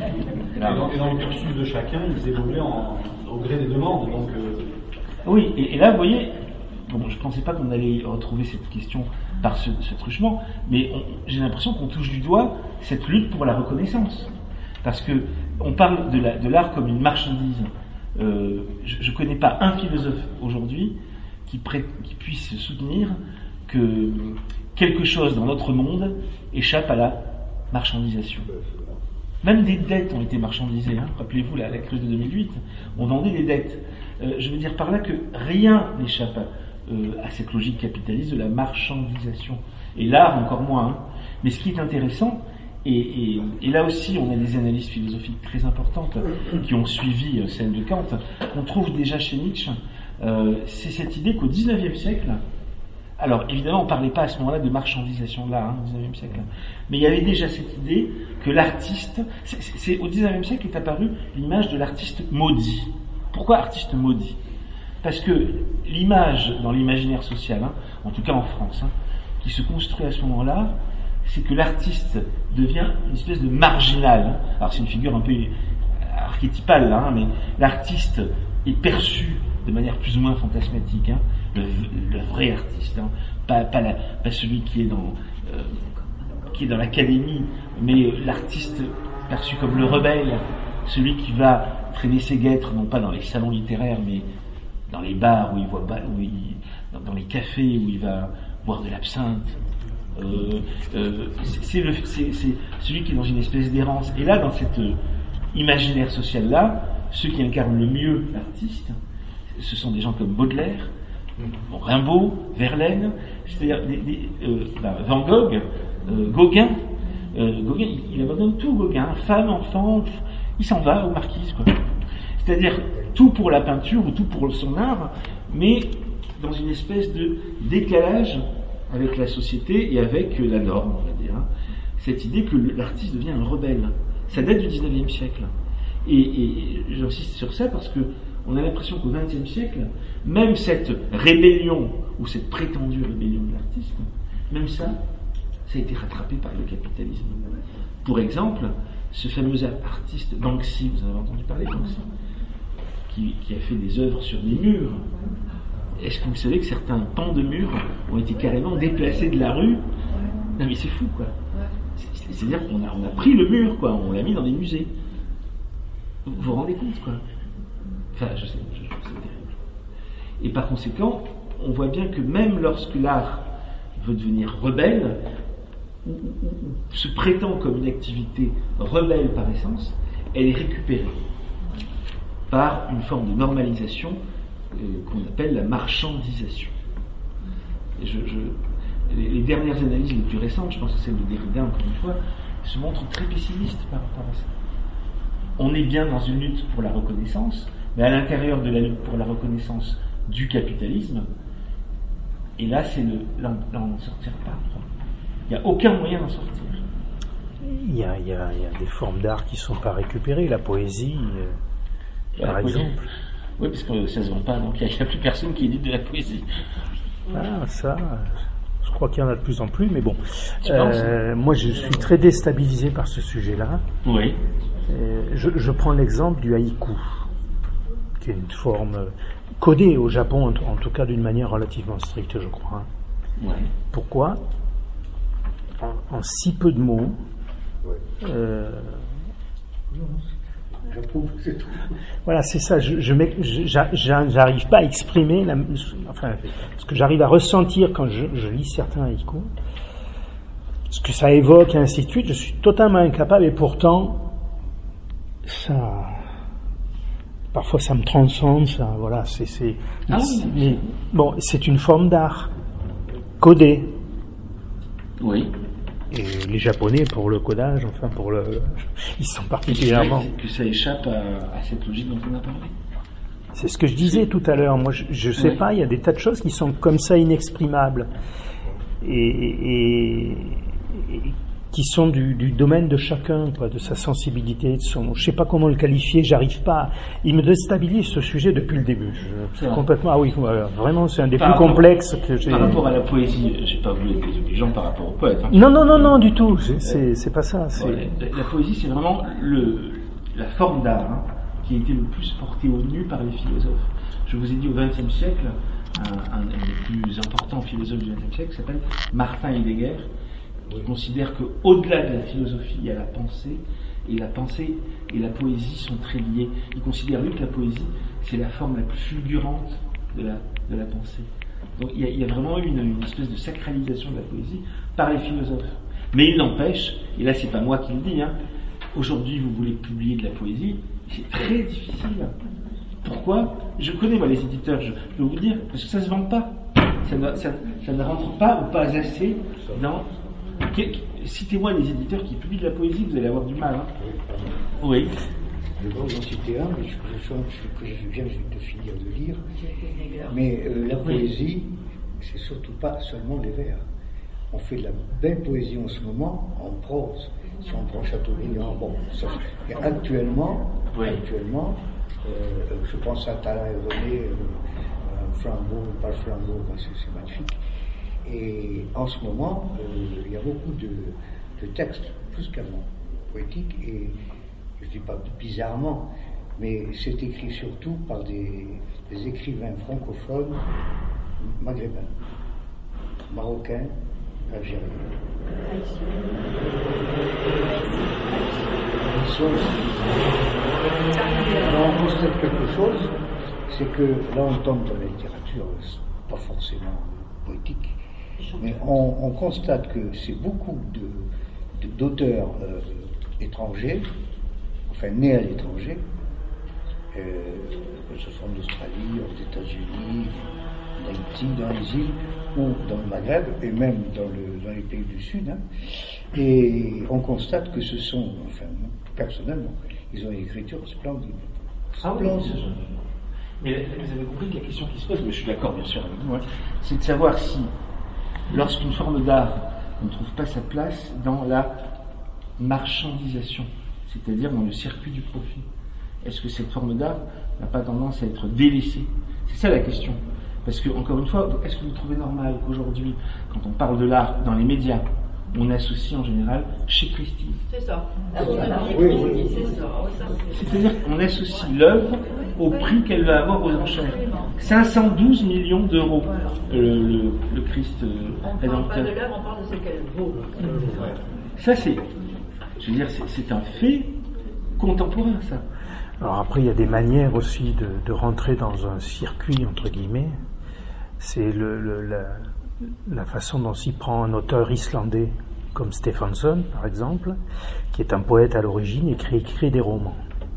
[SPEAKER 10] Et dans, et dans le cursus de chacun, ils évoluaient en, au gré des demandes. Donc, euh...
[SPEAKER 1] oui, et, et là, vous voyez, bon, je ne pensais pas qu'on allait retrouver cette question par ce, ce truchement, mais on, j'ai l'impression qu'on touche du doigt cette lutte pour la reconnaissance. Parce que on parle de, la, de l'art comme une marchandise. Euh, je ne connais pas un philosophe aujourd'hui qui, pré, qui puisse soutenir que quelque chose dans notre monde échappe à la marchandisation. Même des dettes ont été marchandisées. Hein. Rappelez-vous la, la crise de deux mille huit, on vendait des dettes. Euh, je veux dire par là que rien n'échappe à, euh, à cette logique capitaliste de la marchandisation. Et l'art encore moins. Hein. Mais ce qui est intéressant, et, et, et là aussi on a des analyses philosophiques très importantes qui ont suivi euh, celle de Kant, on trouve déjà chez Nietzsche, euh, c'est cette idée qu'au dix-neuvième siècle, alors évidemment on ne parlait pas à ce moment-là de marchandisation de l'art, hein, au dix-neuvième siècle, mais il y avait déjà cette idée que l'artiste, c'est, c'est, c'est, au dix-neuvième siècle est apparue l'image de l'artiste maudit. Pourquoi artiste maudit ? Parce que l'image dans l'imaginaire social, hein, en tout cas en France, hein, qui se construit à ce moment-là, c'est que l'artiste devient une espèce de marginal. Alors c'est une figure un peu archétypale là, hein, mais l'artiste est perçu de manière plus ou moins fantasmatique, hein, le, le vrai artiste, hein, pas, pas, la, pas celui qui est dans euh, qui est dans l'académie, mais l'artiste perçu comme le rebelle, celui qui va traîner ses guêtres, non pas dans les salons littéraires, mais dans les bars où il voit, où il, dans, dans les cafés où il va boire de l'absinthe. Euh, euh, c'est, le, c'est, c'est celui qui est dans une espèce d'errance. Et là, dans cet euh, imaginaire social-là, ceux qui incarnent le mieux l'artiste, ce sont des gens comme Baudelaire, bon, Rimbaud, Verlaine, c'est-à-dire des, des, euh, ben, Van Gogh, euh, Gauguin. Euh, Gauguin, il, il abandonne tout, Gauguin, femme, enfant, il s'en va aux marquises, quoi. C'est-à-dire tout pour la peinture ou tout pour son art, mais dans une espèce de décalage avec la société et avec la norme, on va dire. Cette idée que l'artiste devient un rebelle. Ça date du dix-neuvième siècle. Et, et j'insiste sur ça parce que on a l'impression qu'au vingtième siècle, même cette rébellion, ou cette prétendue rébellion de l'artiste, même ça, ça a été rattrapé par le capitalisme. Pour exemple, ce fameux artiste Banksy, vous en avez entendu parler, Banksy, qui, qui a fait des œuvres sur des murs. Est-ce que vous savez que certains pans de murs ont été carrément déplacés de la rue ? Non mais c'est fou, quoi. C'est, c'est-à-dire qu'on a, on a pris le mur, quoi, on l'a mis dans des musées. Vous vous rendez compte, quoi ? Enfin, je sais, je, je trouve ça terrible. Et par conséquent, on voit bien que même lorsque l'art veut devenir rebelle, ou, ou, ou se prétend comme une activité rebelle par essence, elle est récupérée par une forme de normalisation euh, qu'on appelle la marchandisation. Et je, je, les, les dernières analyses les plus récentes, je pense que celle de Derrida, encore une fois, se montrent très pessimistes par rapport à ça. On est bien dans une lutte pour la reconnaissance, mais à l'intérieur de la lutte pour la reconnaissance du capitalisme, et là, c'est le, là, là on n'en sortira pas. Il n'y a aucun moyen d'en sortir.
[SPEAKER 2] Il y a, il y a, il y a des formes d'art qui ne sont pas récupérées, la poésie, euh, par exemple. Poésie.
[SPEAKER 1] Oui, parce que ça ne se vend pas, donc il n'y a, a plus personne qui édite de la poésie.
[SPEAKER 2] Ah, ça, je crois qu'il y en a de plus en plus, mais bon. Euh, moi, je suis très déstabilisé par ce sujet-là.
[SPEAKER 1] Oui.
[SPEAKER 2] Euh, je, je prends l'exemple du haïku, qui est une forme codée au Japon, en, en tout cas d'une manière relativement stricte, je crois.
[SPEAKER 1] Ouais.
[SPEAKER 2] Pourquoi ? En, en si peu de mots,
[SPEAKER 9] Ouais.
[SPEAKER 2] Euh,
[SPEAKER 9] J'approuve, c'est tout.
[SPEAKER 2] Voilà, c'est ça. Je, je, je, j'arrive pas à exprimer, la, enfin, ce que j'arrive à ressentir quand je, je lis certains haïkus, ce que ça évoque et ainsi de suite. Je suis totalement incapable et pourtant, ça, parfois ça me transcende. Ça, voilà, c'est, c'est,
[SPEAKER 1] ah,
[SPEAKER 2] c'est
[SPEAKER 1] oui.
[SPEAKER 2] mais, bon, c'est une forme d'art codé.
[SPEAKER 1] Oui.
[SPEAKER 2] Et les Japonais, pour le codage, enfin pour le, ils sont particulièrement.
[SPEAKER 1] Que ça échappe à, à cette logique dont on a parlé.
[SPEAKER 2] C'est ce que je disais tout à l'heure. Moi, je, je sais oui. pas. Il y a des tas de choses qui sont comme ça inexprimables et, et, et qui sont du, du domaine de chacun, quoi, de sa sensibilité, de son. Je sais pas comment le qualifier. J'arrive pas. Il me déstabilise ce sujet depuis le début. Je, c'est complètement. Ah oui, voilà, vraiment, c'est un des par plus rapport, complexes que j'ai.
[SPEAKER 1] Par rapport à la poésie, j'ai pas voulu être désobligeant par rapport au poète. Hein.
[SPEAKER 2] Non, non, non, non, du tout. C'est, c'est, c'est pas ça. C'est...
[SPEAKER 1] Ouais, la, la poésie, c'est vraiment le, la forme d'art hein, qui a été le plus portée au nu par les philosophes. Je vous ai dit au vingtième siècle, un, un, un des plus importants philosophes du vingtième siècle s'appelle Martin Heidegger. Qui considère qu'au-delà de la philosophie, il y a la pensée, et la pensée et la poésie sont très liées. Il considère, lui, que la poésie, c'est la forme la plus fulgurante de la, de la pensée. Donc il y a, il y a vraiment une, une espèce de sacralisation de la poésie par les philosophes. Mais il n'empêche, et là c'est pas moi qui le dis, hein, aujourd'hui vous voulez publier de la poésie, c'est très difficile. Pourquoi ? Je connais moi les éditeurs, je, je peux vous dire, parce que ça se vend pas. Ça ne, ça, ça ne rentre pas ou pas assez dans... Citez-moi les éditeurs qui publient de la poésie, vous allez avoir du mal. Hein. Oui.
[SPEAKER 9] Je vais vous en citer un, mais je, je, je, je, je viens de finir de lire. Mais euh, la poésie, c'est surtout pas seulement les vers. On fait de la belle poésie en ce moment en prose. Si on prend Chateaubriand, bon, ça, actuellement, oui. actuellement, euh, je pense à Talin et René, euh, Flambeau, pas Flambeau, c'est, c'est magnifique. Et en ce moment, euh, il y a beaucoup de, de textes, plus qu'avant, poétiques, et je ne dis pas bizarrement, mais c'est écrit surtout par des, des écrivains francophones maghrébins, marocains, algériens. Alors on constate quelque chose, c'est que là on tombe dans la littérature, pas forcément poétique, mais on, on constate que c'est beaucoup de, de, d'auteurs euh, étrangers, enfin nés à l'étranger, euh, que ce soit en Australie, aux États-Unis, en Haïti, dans les îles, ou dans le Maghreb, et même dans, le, dans les pays du Sud, hein, et on constate que ce sont, enfin, personnellement, ils ont une écriture splendide.
[SPEAKER 1] Splendide. Ah oui, mais vous avez compris que la question qui se pose, mais je suis d'accord bien sûr avec vous, hein, c'est de savoir si, lorsqu'une forme d'art ne trouve pas sa place dans la marchandisation, c'est-à-dire dans le circuit du profit, est-ce que cette forme d'art n'a pas tendance à être délaissée ? C'est ça la question. Parce que, encore une fois, est-ce que vous trouvez normal qu'aujourd'hui, quand on parle de l'art dans les médias, on associe en général chez Christie ?
[SPEAKER 6] C'est ça.
[SPEAKER 9] Ah, oui, oui.
[SPEAKER 6] C'est ça.
[SPEAKER 1] C'est-à-dire qu'on associe l'œuvre au prix qu'elle va avoir aux enchères. cinq cent douze millions d'euros, voilà. le, le, le Christ euh,
[SPEAKER 6] on ne parle pas de l'œuvre, on parle de ce qu'elle vaut.
[SPEAKER 1] Mmh. Ça, c'est, je veux dire, c'est, c'est un fait contemporain, ça.
[SPEAKER 2] Alors après, il y a des manières aussi de, de rentrer dans un circuit, entre guillemets. C'est le, le, la, la façon dont s'y prend un auteur islandais comme Stephenson, par exemple, qui est un poète à l'origine et qui écrit des romans.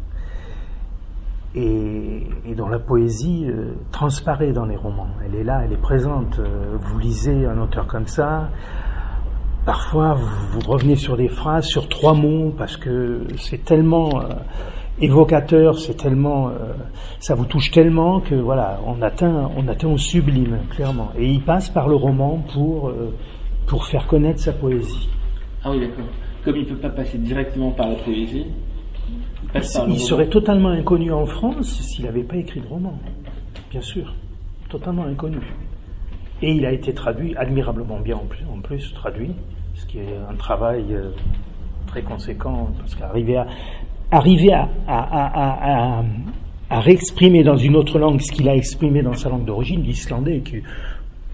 [SPEAKER 2] Et, et dont la poésie euh, transparaît dans les romans. Elle est là, elle est présente. Euh, vous lisez un auteur comme ça, parfois vous, vous revenez sur des phrases, sur trois mots, parce que c'est tellement... Euh, évocateur, c'est tellement, euh, ça vous touche tellement que voilà, on atteint, on atteint au sublime, clairement. Et il passe par le roman pour euh, pour faire connaître sa poésie.
[SPEAKER 1] Ah oui, d'accord. Comme il ne peut pas passer directement par la poésie, il passe
[SPEAKER 2] il,
[SPEAKER 1] par le
[SPEAKER 2] il
[SPEAKER 1] roman.
[SPEAKER 2] serait totalement inconnu en France s'il n'avait pas écrit de roman, bien sûr, totalement inconnu. Et il a été traduit admirablement bien en plus, en plus traduit, ce qui est un travail euh, très conséquent, parce qu'arriver à Arriver à, à, à, à, à réexprimer dans une autre langue ce qu'il a exprimé dans sa langue d'origine, l'islandais, qui,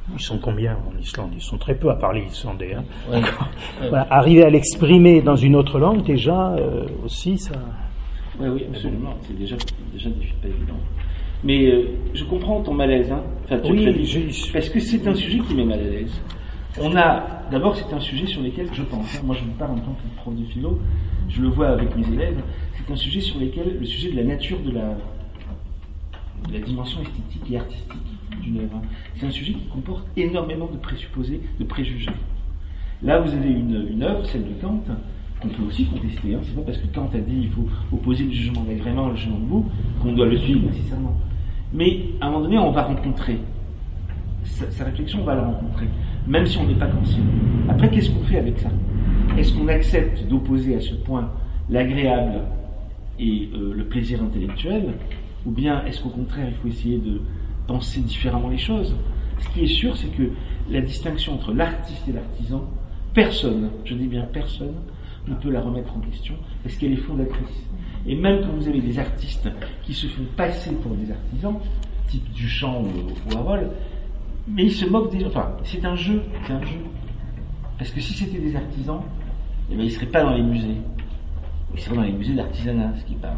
[SPEAKER 2] Ils sont combien en Islande? Ils sont très peu à parler islandais. Hein.
[SPEAKER 1] Ouais. Ouais.
[SPEAKER 2] Voilà, arriver à l'exprimer dans une autre langue, déjà, euh, aussi, ça...
[SPEAKER 1] Oui, oui, absolument. C'est déjà, déjà pas évident. Mais euh, je comprends ton malaise. Hein. Enfin, tu
[SPEAKER 2] oui,
[SPEAKER 1] tu
[SPEAKER 2] j'ai...
[SPEAKER 1] parce que c'est un sujet qui met mal à l'aise. On a, d'abord, c'est un sujet sur lequel je pense. Hein, moi, je vous parle en tant que prof de philo. Je le vois avec mes élèves. C'est un sujet sur lequel le sujet de la nature de la, de la dimension esthétique et artistique d'une œuvre. Hein. C'est un sujet qui comporte énormément de présupposés, de préjugés. Là, vous avez une, une œuvre, celle de Kant, qu'on peut aussi contester. Hein. C'est pas parce que Kant a dit il faut opposer le jugement d'agrément au jugement de goût qu'on doit le suivre nécessairement. Mais à un moment donné, on va rencontrer sa, sa réflexion, on va la rencontrer, même si on n'est pas conscient. Après, qu'est-ce qu'on fait avec ça? Est-ce qu'on accepte d'opposer à ce point l'agréable et euh, le plaisir intellectuel, ou bien est-ce qu'au contraire, il faut essayer de penser différemment les choses? Ce qui est sûr, c'est que la distinction entre l'artiste et l'artisan, personne, je dis bien personne, ne peut la remettre en question, parce qu'elle est fondatrice. Et même quand vous avez des artistes qui se font passer pour des artisans, type Duchamp ou, ou Harol, mais ils se moquent des... Enfin, c'est un jeu, c'est un jeu. Parce que si c'était des artisans, eh bien, ils ne seraient pas dans les musées. Ils seraient dans les musées d'artisanat, ce qui n'est pas...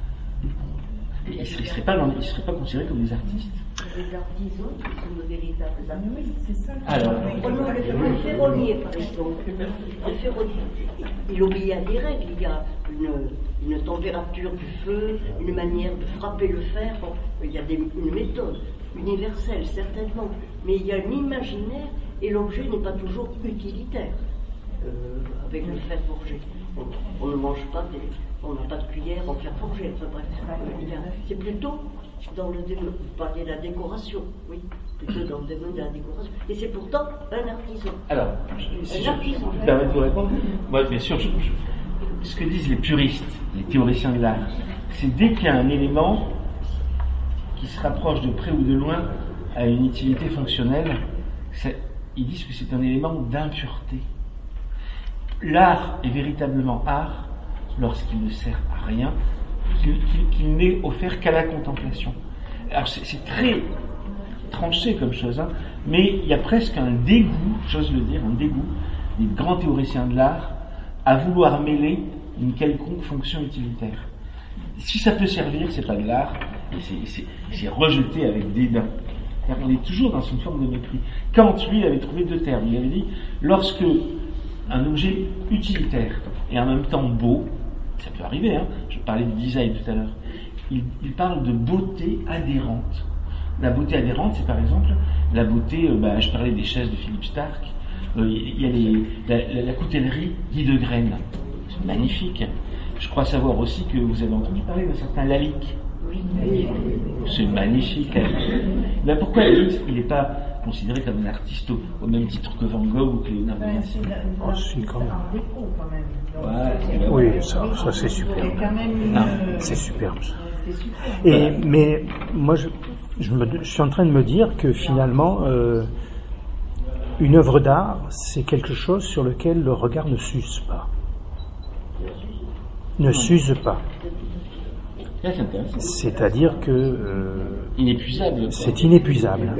[SPEAKER 1] Ils ne seraient, seraient, seraient pas considérés comme des artistes.
[SPEAKER 4] Les artisans qui sont de véritables artistes.
[SPEAKER 3] Oui, c'est ça.
[SPEAKER 1] Alors,
[SPEAKER 4] Le ferronnier, par exemple. Le ferronnier, il obéit à des règles. Il y a une, une température du feu, une manière de frapper le fer. Bon, il y a des, une méthode universelle, certainement. Mais il y a un imaginaire et l'objet n'est pas toujours utilitaire euh, avec le fer forgé. On, on ne mange pas des... On n'a pas de cuillère en fer forgé. Enfin, bref, euh, c'est plutôt dans le domaine, vous parliez de la décoration, oui, plutôt dans le domaine de la décoration. Et c'est pourtant un artisan.
[SPEAKER 1] Alors, si
[SPEAKER 4] un
[SPEAKER 1] je,
[SPEAKER 4] artisan.
[SPEAKER 1] je vous permets de vous répondre, moi, bien sûr, je, je, ce que disent les puristes, les théoriciens de l'art, c'est dès qu'il y a un élément qui se rapproche de près ou de loin à une utilité fonctionnelle, ils disent que c'est un élément d'impureté. L'art est véritablement art lorsqu'il ne sert à rien, qu'il, qu'il n'est offert qu'à la contemplation. Alors c'est, c'est très tranché comme chose, hein, mais il y a presque un dégoût, j'ose le dire, un dégoût des grands théoriciens de l'art à vouloir mêler une quelconque fonction utilitaire. Si ça peut servir, c'est pas de l'art, et c'est, c'est, c'est rejeté avec dédain. C'est-à-dire qu'on est toujours dans une forme de mépris. Kant, lui, il avait trouvé deux termes. Il avait dit, lorsque un objet utilitaire et en même temps beau, ça peut arriver, hein, je parlais du design tout à l'heure, il, il parle de beauté adhérente. La beauté adhérente, c'est par exemple la beauté, euh, bah, je parlais des chaises de Philippe Starck, euh, il y a les, la, la, la coutellerie Guy de Graine, c'est magnifique. Je crois savoir aussi que vous avez entendu parler d'un certain Lalique. C'est magnifique. Ben pourquoi Lalique, il n'est pas considéré comme un artiste au, au même titre que Van Gogh ou que Léonard de Vinci?
[SPEAKER 2] Oh, si, quand même.
[SPEAKER 1] Ouais,
[SPEAKER 2] oui, ça, ça c'est superbe.
[SPEAKER 3] Non,
[SPEAKER 2] c'est superbe. Et, mais moi, je, je, me, je suis en train de me dire que finalement, euh, une œuvre d'art, c'est quelque chose sur lequel le regard ne s'use pas. Ne s'use pas. C'est-à-dire que euh,
[SPEAKER 1] inépuisable.
[SPEAKER 2] C'est inépuisable.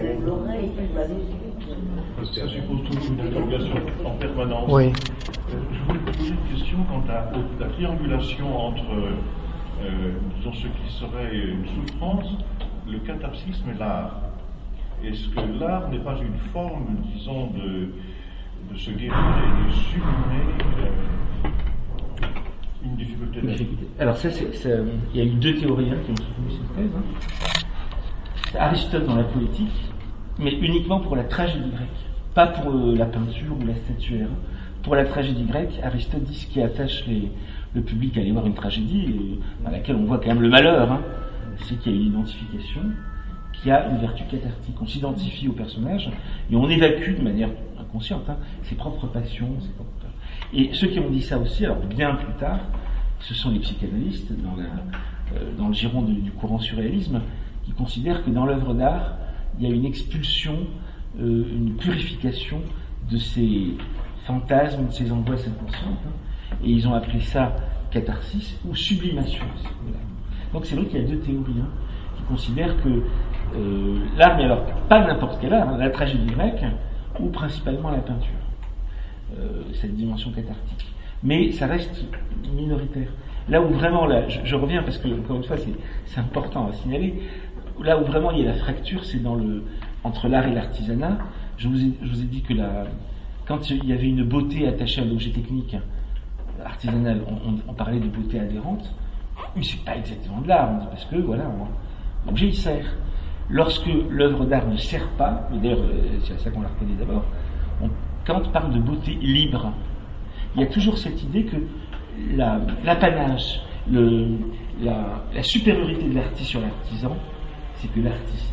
[SPEAKER 8] Ça suppose toujours une interrogation en permanence.
[SPEAKER 2] Oui.
[SPEAKER 8] Euh, je voulais vous poser une question quant à la triangulation entre euh, disons, ce qui serait une souffrance, le catharsisme et l'art. Est-ce que l'art n'est pas une forme, disons, de, de se guérir et de sublimer euh, une difficulté de...
[SPEAKER 1] Alors ça, c'est, c'est, il y a eu deux théoriens qui ont soutenu cette thèse. Hein. C'est Aristote dans la poétique, mais uniquement pour la tragédie grecque, pas pour euh, la peinture ou la statuaire. Pour la tragédie grecque, Aristote dit ce qui attache les, le public à aller voir une tragédie, et, dans laquelle on voit quand même le malheur, hein, c'est qu'il y a une identification, qu'il y a une vertu cathartique. On s'identifie au personnage et on évacue de manière inconsciente hein, ses propres passions, ses propres peurs. Et ceux qui ont dit ça aussi, alors bien plus tard, ce sont les psychanalystes dans, la, euh, dans le giron de, du courant surréalisme, qui considèrent que dans l'œuvre d'art, il y a une expulsion, euh, une purification de ces fantasmes, de ces angoisses inconscientes, hein, et ils ont appelé ça catharsis ou sublimation. Voilà. Donc c'est vrai qu'il y a deux théories hein, qui considèrent que Euh, l'art, mais alors pas n'importe quel art, hein, la tragédie grecque ou principalement la peinture, euh, cette dimension cathartique. Mais ça reste minoritaire. Là où vraiment, là, je, je reviens parce que encore une fois c'est, c'est important à signaler, là où vraiment il y a la fracture, c'est dans le entre l'art et l'artisanat. Je vous ai, je vous ai dit que la, quand il y avait une beauté attachée à l'objet technique artisanal, on, on, on parlait de beauté adhérente, mais c'est pas exactement de l'art, parce que voilà, on, l'objet il sert. Lorsque l'œuvre d'art ne sert pas, et d'ailleurs c'est à ça qu'on la reconnaît d'abord, on, quand on parle de beauté libre, il y a toujours cette idée que la, l'apanage, le, la, la supériorité de l'artiste sur l'artisan, c'est que l'artiste,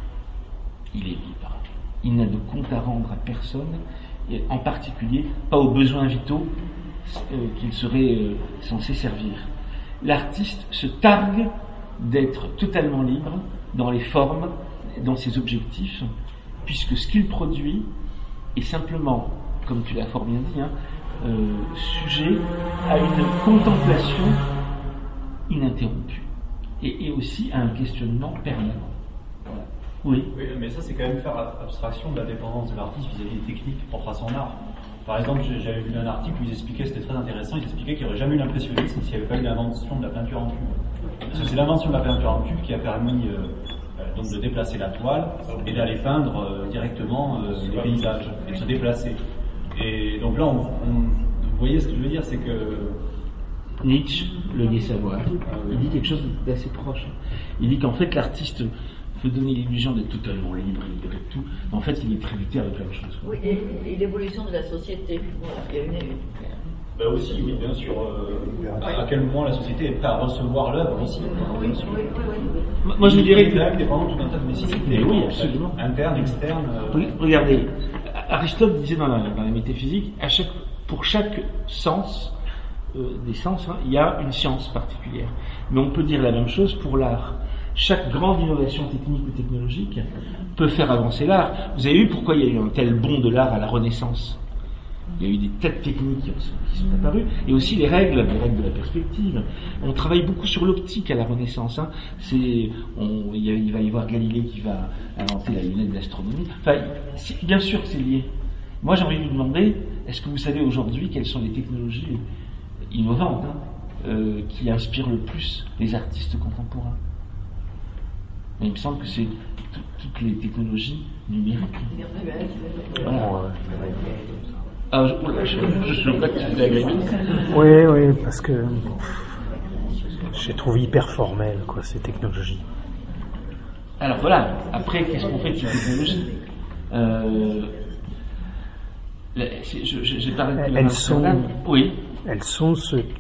[SPEAKER 1] il est libre. Il n'a de compte à rendre à personne, et en particulier pas aux besoins vitaux euh, qu'il serait euh, censé servir. L'artiste se targue d'être totalement libre dans les formes, dans ses objectifs, puisque ce qu'il produit est simplement, comme tu l'as fort bien dit, hein, euh, sujet à une contemplation ininterrompue et, et aussi à un questionnement permanent. Voilà. Oui.
[SPEAKER 10] Oui, mais ça c'est quand même faire abstraction de la dépendance de l'artiste vis-à-vis des techniques propres à son art. Par exemple, j'avais vu un article où ils expliquaient, c'était très intéressant, ils expliquaient qu'il n'y aurait jamais eu l'impressionnisme s'il n'y avait pas eu l'invention de la peinture en cube. Parce que c'est l'invention de la peinture en cube qui a permis euh, donc de déplacer la toile et d'aller peindre euh, directement euh, les paysages et de se déplacer. Et donc là, on, on, vous voyez ce que je veux dire, c'est que
[SPEAKER 1] Nietzsche, le gai savoir, il dit quelque chose d'assez proche. Il dit qu'en fait l'artiste peut donner l'illusion d'être totalement libre, libre de tout, mais en fait il est tributaire de plein de choses.
[SPEAKER 6] Oui, et, et l'évolution de la société. Voilà, il y a une.
[SPEAKER 10] Ben aussi, oui, bien sûr. Euh, à, à quel moment la société est prête à recevoir l'œuvre aussi.
[SPEAKER 6] Oui, oui, oui, oui.
[SPEAKER 1] Moi je dirais
[SPEAKER 10] que. Dépendant tout un tas de nécessités.
[SPEAKER 1] Oui, absolument.
[SPEAKER 10] Internes, externes. Euh...
[SPEAKER 1] Regardez, Aristote disait dans la, dans la métaphysique, à chaque, pour chaque sens, euh, des sens, hein, il y a une science particulière. Mais on peut dire la même chose pour l'art. Chaque grande innovation technique ou technologique peut faire avancer l'art. Vous avez vu pourquoi il y a eu un tel bond de l'art à la Renaissance? Il y a eu des tas de techniques qui sont, qui sont apparues, et aussi les règles, les règles de la perspective. On travaille beaucoup sur l'optique à la Renaissance. Hein. C'est, on, il, y a, il va y avoir Galilée qui va inventer la lunette d'astronomie. Enfin, c'est, bien sûr que c'est lié. Moi, j'ai envie de vous demander, est-ce que vous savez aujourd'hui quelles sont les technologies innovantes hein, euh, qui inspirent le plus les artistes contemporains? Mais il me semble que c'est tout, toutes les technologies numériques. Voilà. Ah, je, je, je, je vois que tu t'es agréé.
[SPEAKER 2] Oui, oui, parce que je les trouve hyper formelles, quoi, ces technologies.
[SPEAKER 1] Alors voilà, après, qu'est-ce qu'on fait de ces technologies euh, je, je, j'ai parlé de
[SPEAKER 2] elles sont,
[SPEAKER 1] oui.
[SPEAKER 2] Elles sont ce, euh,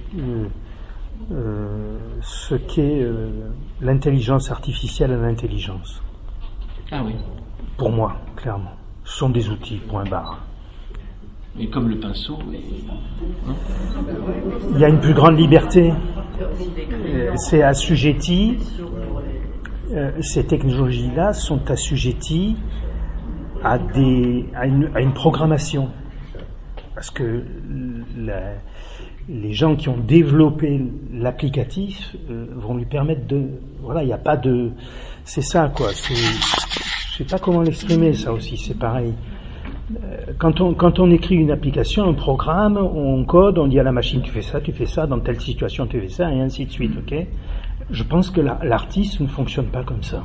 [SPEAKER 2] euh, ce qu'est euh, l'intelligence artificielle à l'intelligence.
[SPEAKER 1] Ah oui.
[SPEAKER 2] Pour moi, clairement. Ce sont des outils, point barre.
[SPEAKER 1] Et comme le pinceau. Et... Hein?
[SPEAKER 2] Il y a une plus grande liberté. Euh, c'est assujetti. Euh, ces technologies-là sont assujetties à, des, à, une, à une programmation. Parce que la, les gens qui ont développé l'applicatif euh, vont lui permettre de... Voilà, il n'y a pas de... C'est ça, quoi. C'est, je sais pas comment l'exprimer, ça aussi, c'est pareil. Quand on, quand on écrit une application, un programme, on code, on dit à la machine tu fais ça, tu fais ça, dans telle situation tu fais ça, et ainsi de suite, ok? Je pense que la, l'artiste ne fonctionne pas comme ça.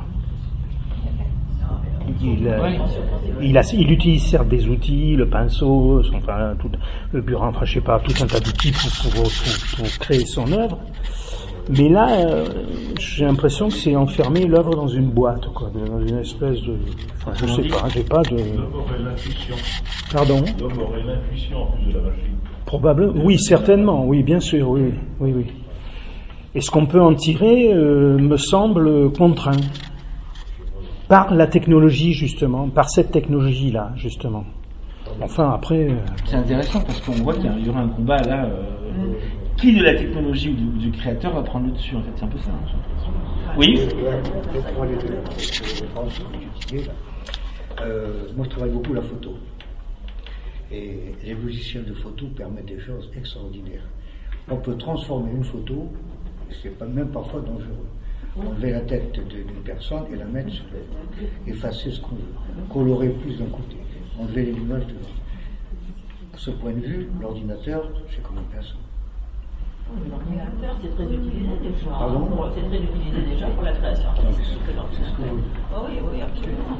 [SPEAKER 2] Il, euh, il, a, il utilise certes des outils, le pinceau, son, enfin, tout, le bureau, enfin, je sais pas, tout un tas d'outils pour, pour, pour, pour créer son œuvre. Mais là, euh, j'ai l'impression que c'est enfermer l'œuvre dans une boîte, quoi, dans une espèce de... Enfin, je sais pas, j'ai pas de...
[SPEAKER 8] L'homme aurait l'intuition.
[SPEAKER 2] Pardon?
[SPEAKER 8] L'homme aurait l'intuition en plus de la machine.
[SPEAKER 2] Probablement, oui, certainement, oui, bien sûr, oui, oui, oui. Et ce qu'on peut en tirer euh, me semble contraint. Par la technologie, justement, par cette technologie-là, justement. Enfin, après... Euh...
[SPEAKER 1] C'est intéressant parce qu'on voit qu'il y aura un combat, là... Euh... Qui de la technologie ou du, du créateur va prendre le dessus, en fait? C'est un peu ça, hein, j'ai l'impression. Oui.
[SPEAKER 9] Euh, moi, je travaille beaucoup la photo. Et les logiciels de photo permettent des choses extraordinaires. On peut transformer une photo, c'est pas, même parfois dangereux. enlever la tête d'une personne et la mettre sur l'autre, effacer ce qu'on veut, colorer plus d'un côté, enlever les images de l'autre. À ce point de vue, l'ordinateur, c'est comme une personne.
[SPEAKER 6] L'ordinateur, c'est très utilisé déjà.
[SPEAKER 9] Pardon
[SPEAKER 6] Pour- C'est très utilisé déjà pour la création artistique de
[SPEAKER 9] C'est ce que
[SPEAKER 6] l'ordinateur.
[SPEAKER 9] vous-
[SPEAKER 6] Oh oui, oui, absolument.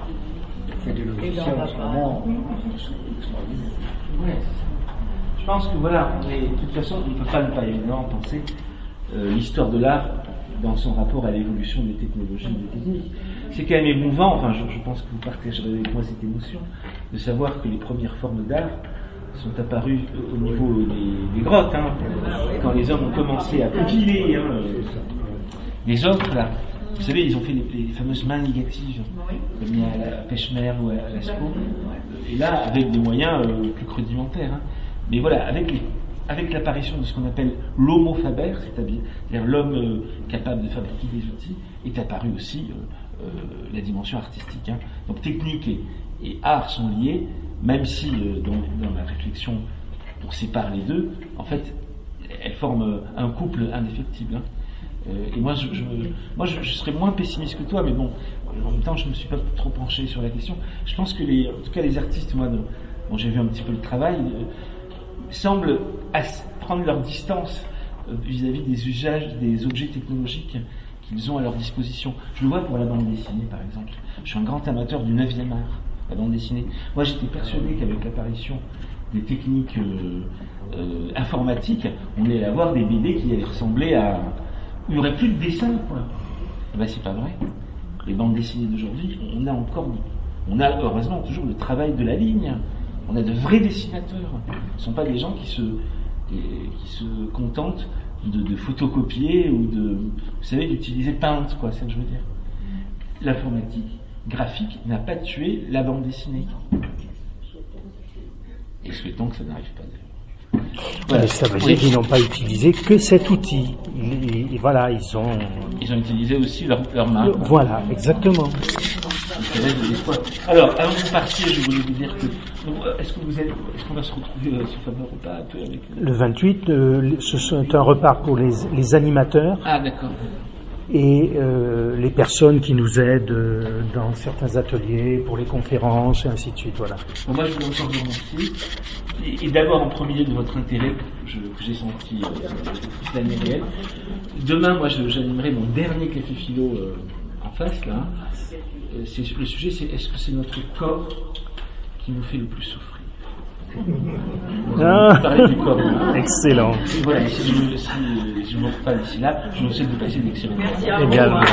[SPEAKER 9] On fait des
[SPEAKER 6] Et
[SPEAKER 9] logiciels
[SPEAKER 6] là, on va
[SPEAKER 9] en ce
[SPEAKER 6] pas-
[SPEAKER 9] moment qui sont extraordinaires.
[SPEAKER 1] Ouais. Je pense que voilà, mais de toute façon, on ne peut pas ne pas évidemment penser euh, l'histoire de l'art dans son rapport à l'évolution des technologies, des techniques. C'est quand même émouvant, enfin je, je pense que vous partagerez avec moi cette émotion, de savoir que les premières formes d'art sont apparues au niveau des, des grottes, hein, quand les hommes ont commencé à compiler hein, euh, les œuvres là. Vous savez, ils ont fait les, les fameuses mains négatives, comme il y a à la Pêche-Mer ou à, à Lascaux, et là avec des moyens euh, plus rudimentaires. Hein. Mais voilà, avec, les, avec l'apparition de ce qu'on appelle l'homo faber, c'est-à-dire l'homme euh, capable de fabriquer des outils, est apparue aussi euh, euh, la dimension artistique. Hein. Donc technique et, et art sont liés, même si euh, dans, dans la réflexion on sépare les deux, en fait elles forment un couple indéfectible. Hein. Euh, et moi, je, je, moi je, je serais moins pessimiste que toi, mais bon, en même temps je ne me suis pas trop penché sur la question. Je pense que les, en tout cas les artistes, moi, de, bon, j'ai vu un petit peu le travail, euh, semblent as- prendre leur distance euh, vis-à-vis des usages, des objets technologiques qu'ils ont à leur disposition. Je le vois pour la bande dessinée, par exemple. Je suis un grand amateur du neuvième art, la bande dessinée. Moi, j'étais persuadé qu'avec l'apparition des techniques euh, euh, informatiques, on allait avoir des B D qui allaient ressembler à... Il n'y aurait plus de dessin, quoi. Eh ben, c'est pas vrai. Les bandes dessinées d'aujourd'hui, on a encore... On a, heureusement, toujours le travail de la ligne. On a de vrais dessinateurs. Ce ne sont pas des gens qui se, qui se contentent de, de photocopier ou de, vous savez, d'utiliser Paint, quoi, c'est ce que je veux dire. L'informatique graphique n'a pas tué la bande dessinée. Et souhaitons que ça n'arrive pas d'ailleurs.
[SPEAKER 2] Voilà. Mais ça veut dire oui. qu'ils n'ont pas utilisé que cet outil. Ils, ils, voilà, ils ont...
[SPEAKER 1] Ils ont utilisé aussi leur, leur main.
[SPEAKER 2] Voilà, exactement.
[SPEAKER 1] Alors, avant de partir, je voulais vous dire que... Est-ce que vous êtes, est-ce qu'on va se retrouver à ce fameux repas un peu avec...
[SPEAKER 2] Le vingt-huit, euh, ce c'est un repas pour les, les animateurs.
[SPEAKER 1] Ah, d'accord.
[SPEAKER 2] Et euh, les personnes qui nous aident euh, dans certains ateliers, pour les conférences, et ainsi de suite, voilà.
[SPEAKER 1] Bon, moi, je voulais encore vous remercier. Et, et d'abord, en premier lieu, de votre intérêt que, je, que j'ai senti euh, toute l'année réelle. Demain, moi, je, j'animerai mon dernier café philo euh, en face, là. Euh, c'est, le sujet, c'est est-ce que c'est notre corps qui nous fait le plus souffrir?
[SPEAKER 2] Ah,
[SPEAKER 1] parler du corps humain.
[SPEAKER 2] Excellent.
[SPEAKER 1] Et voilà, si je ne si, si je vous reprends d'ici là, je vous souhaite de passer d'excellentes.
[SPEAKER 6] Merci à vous.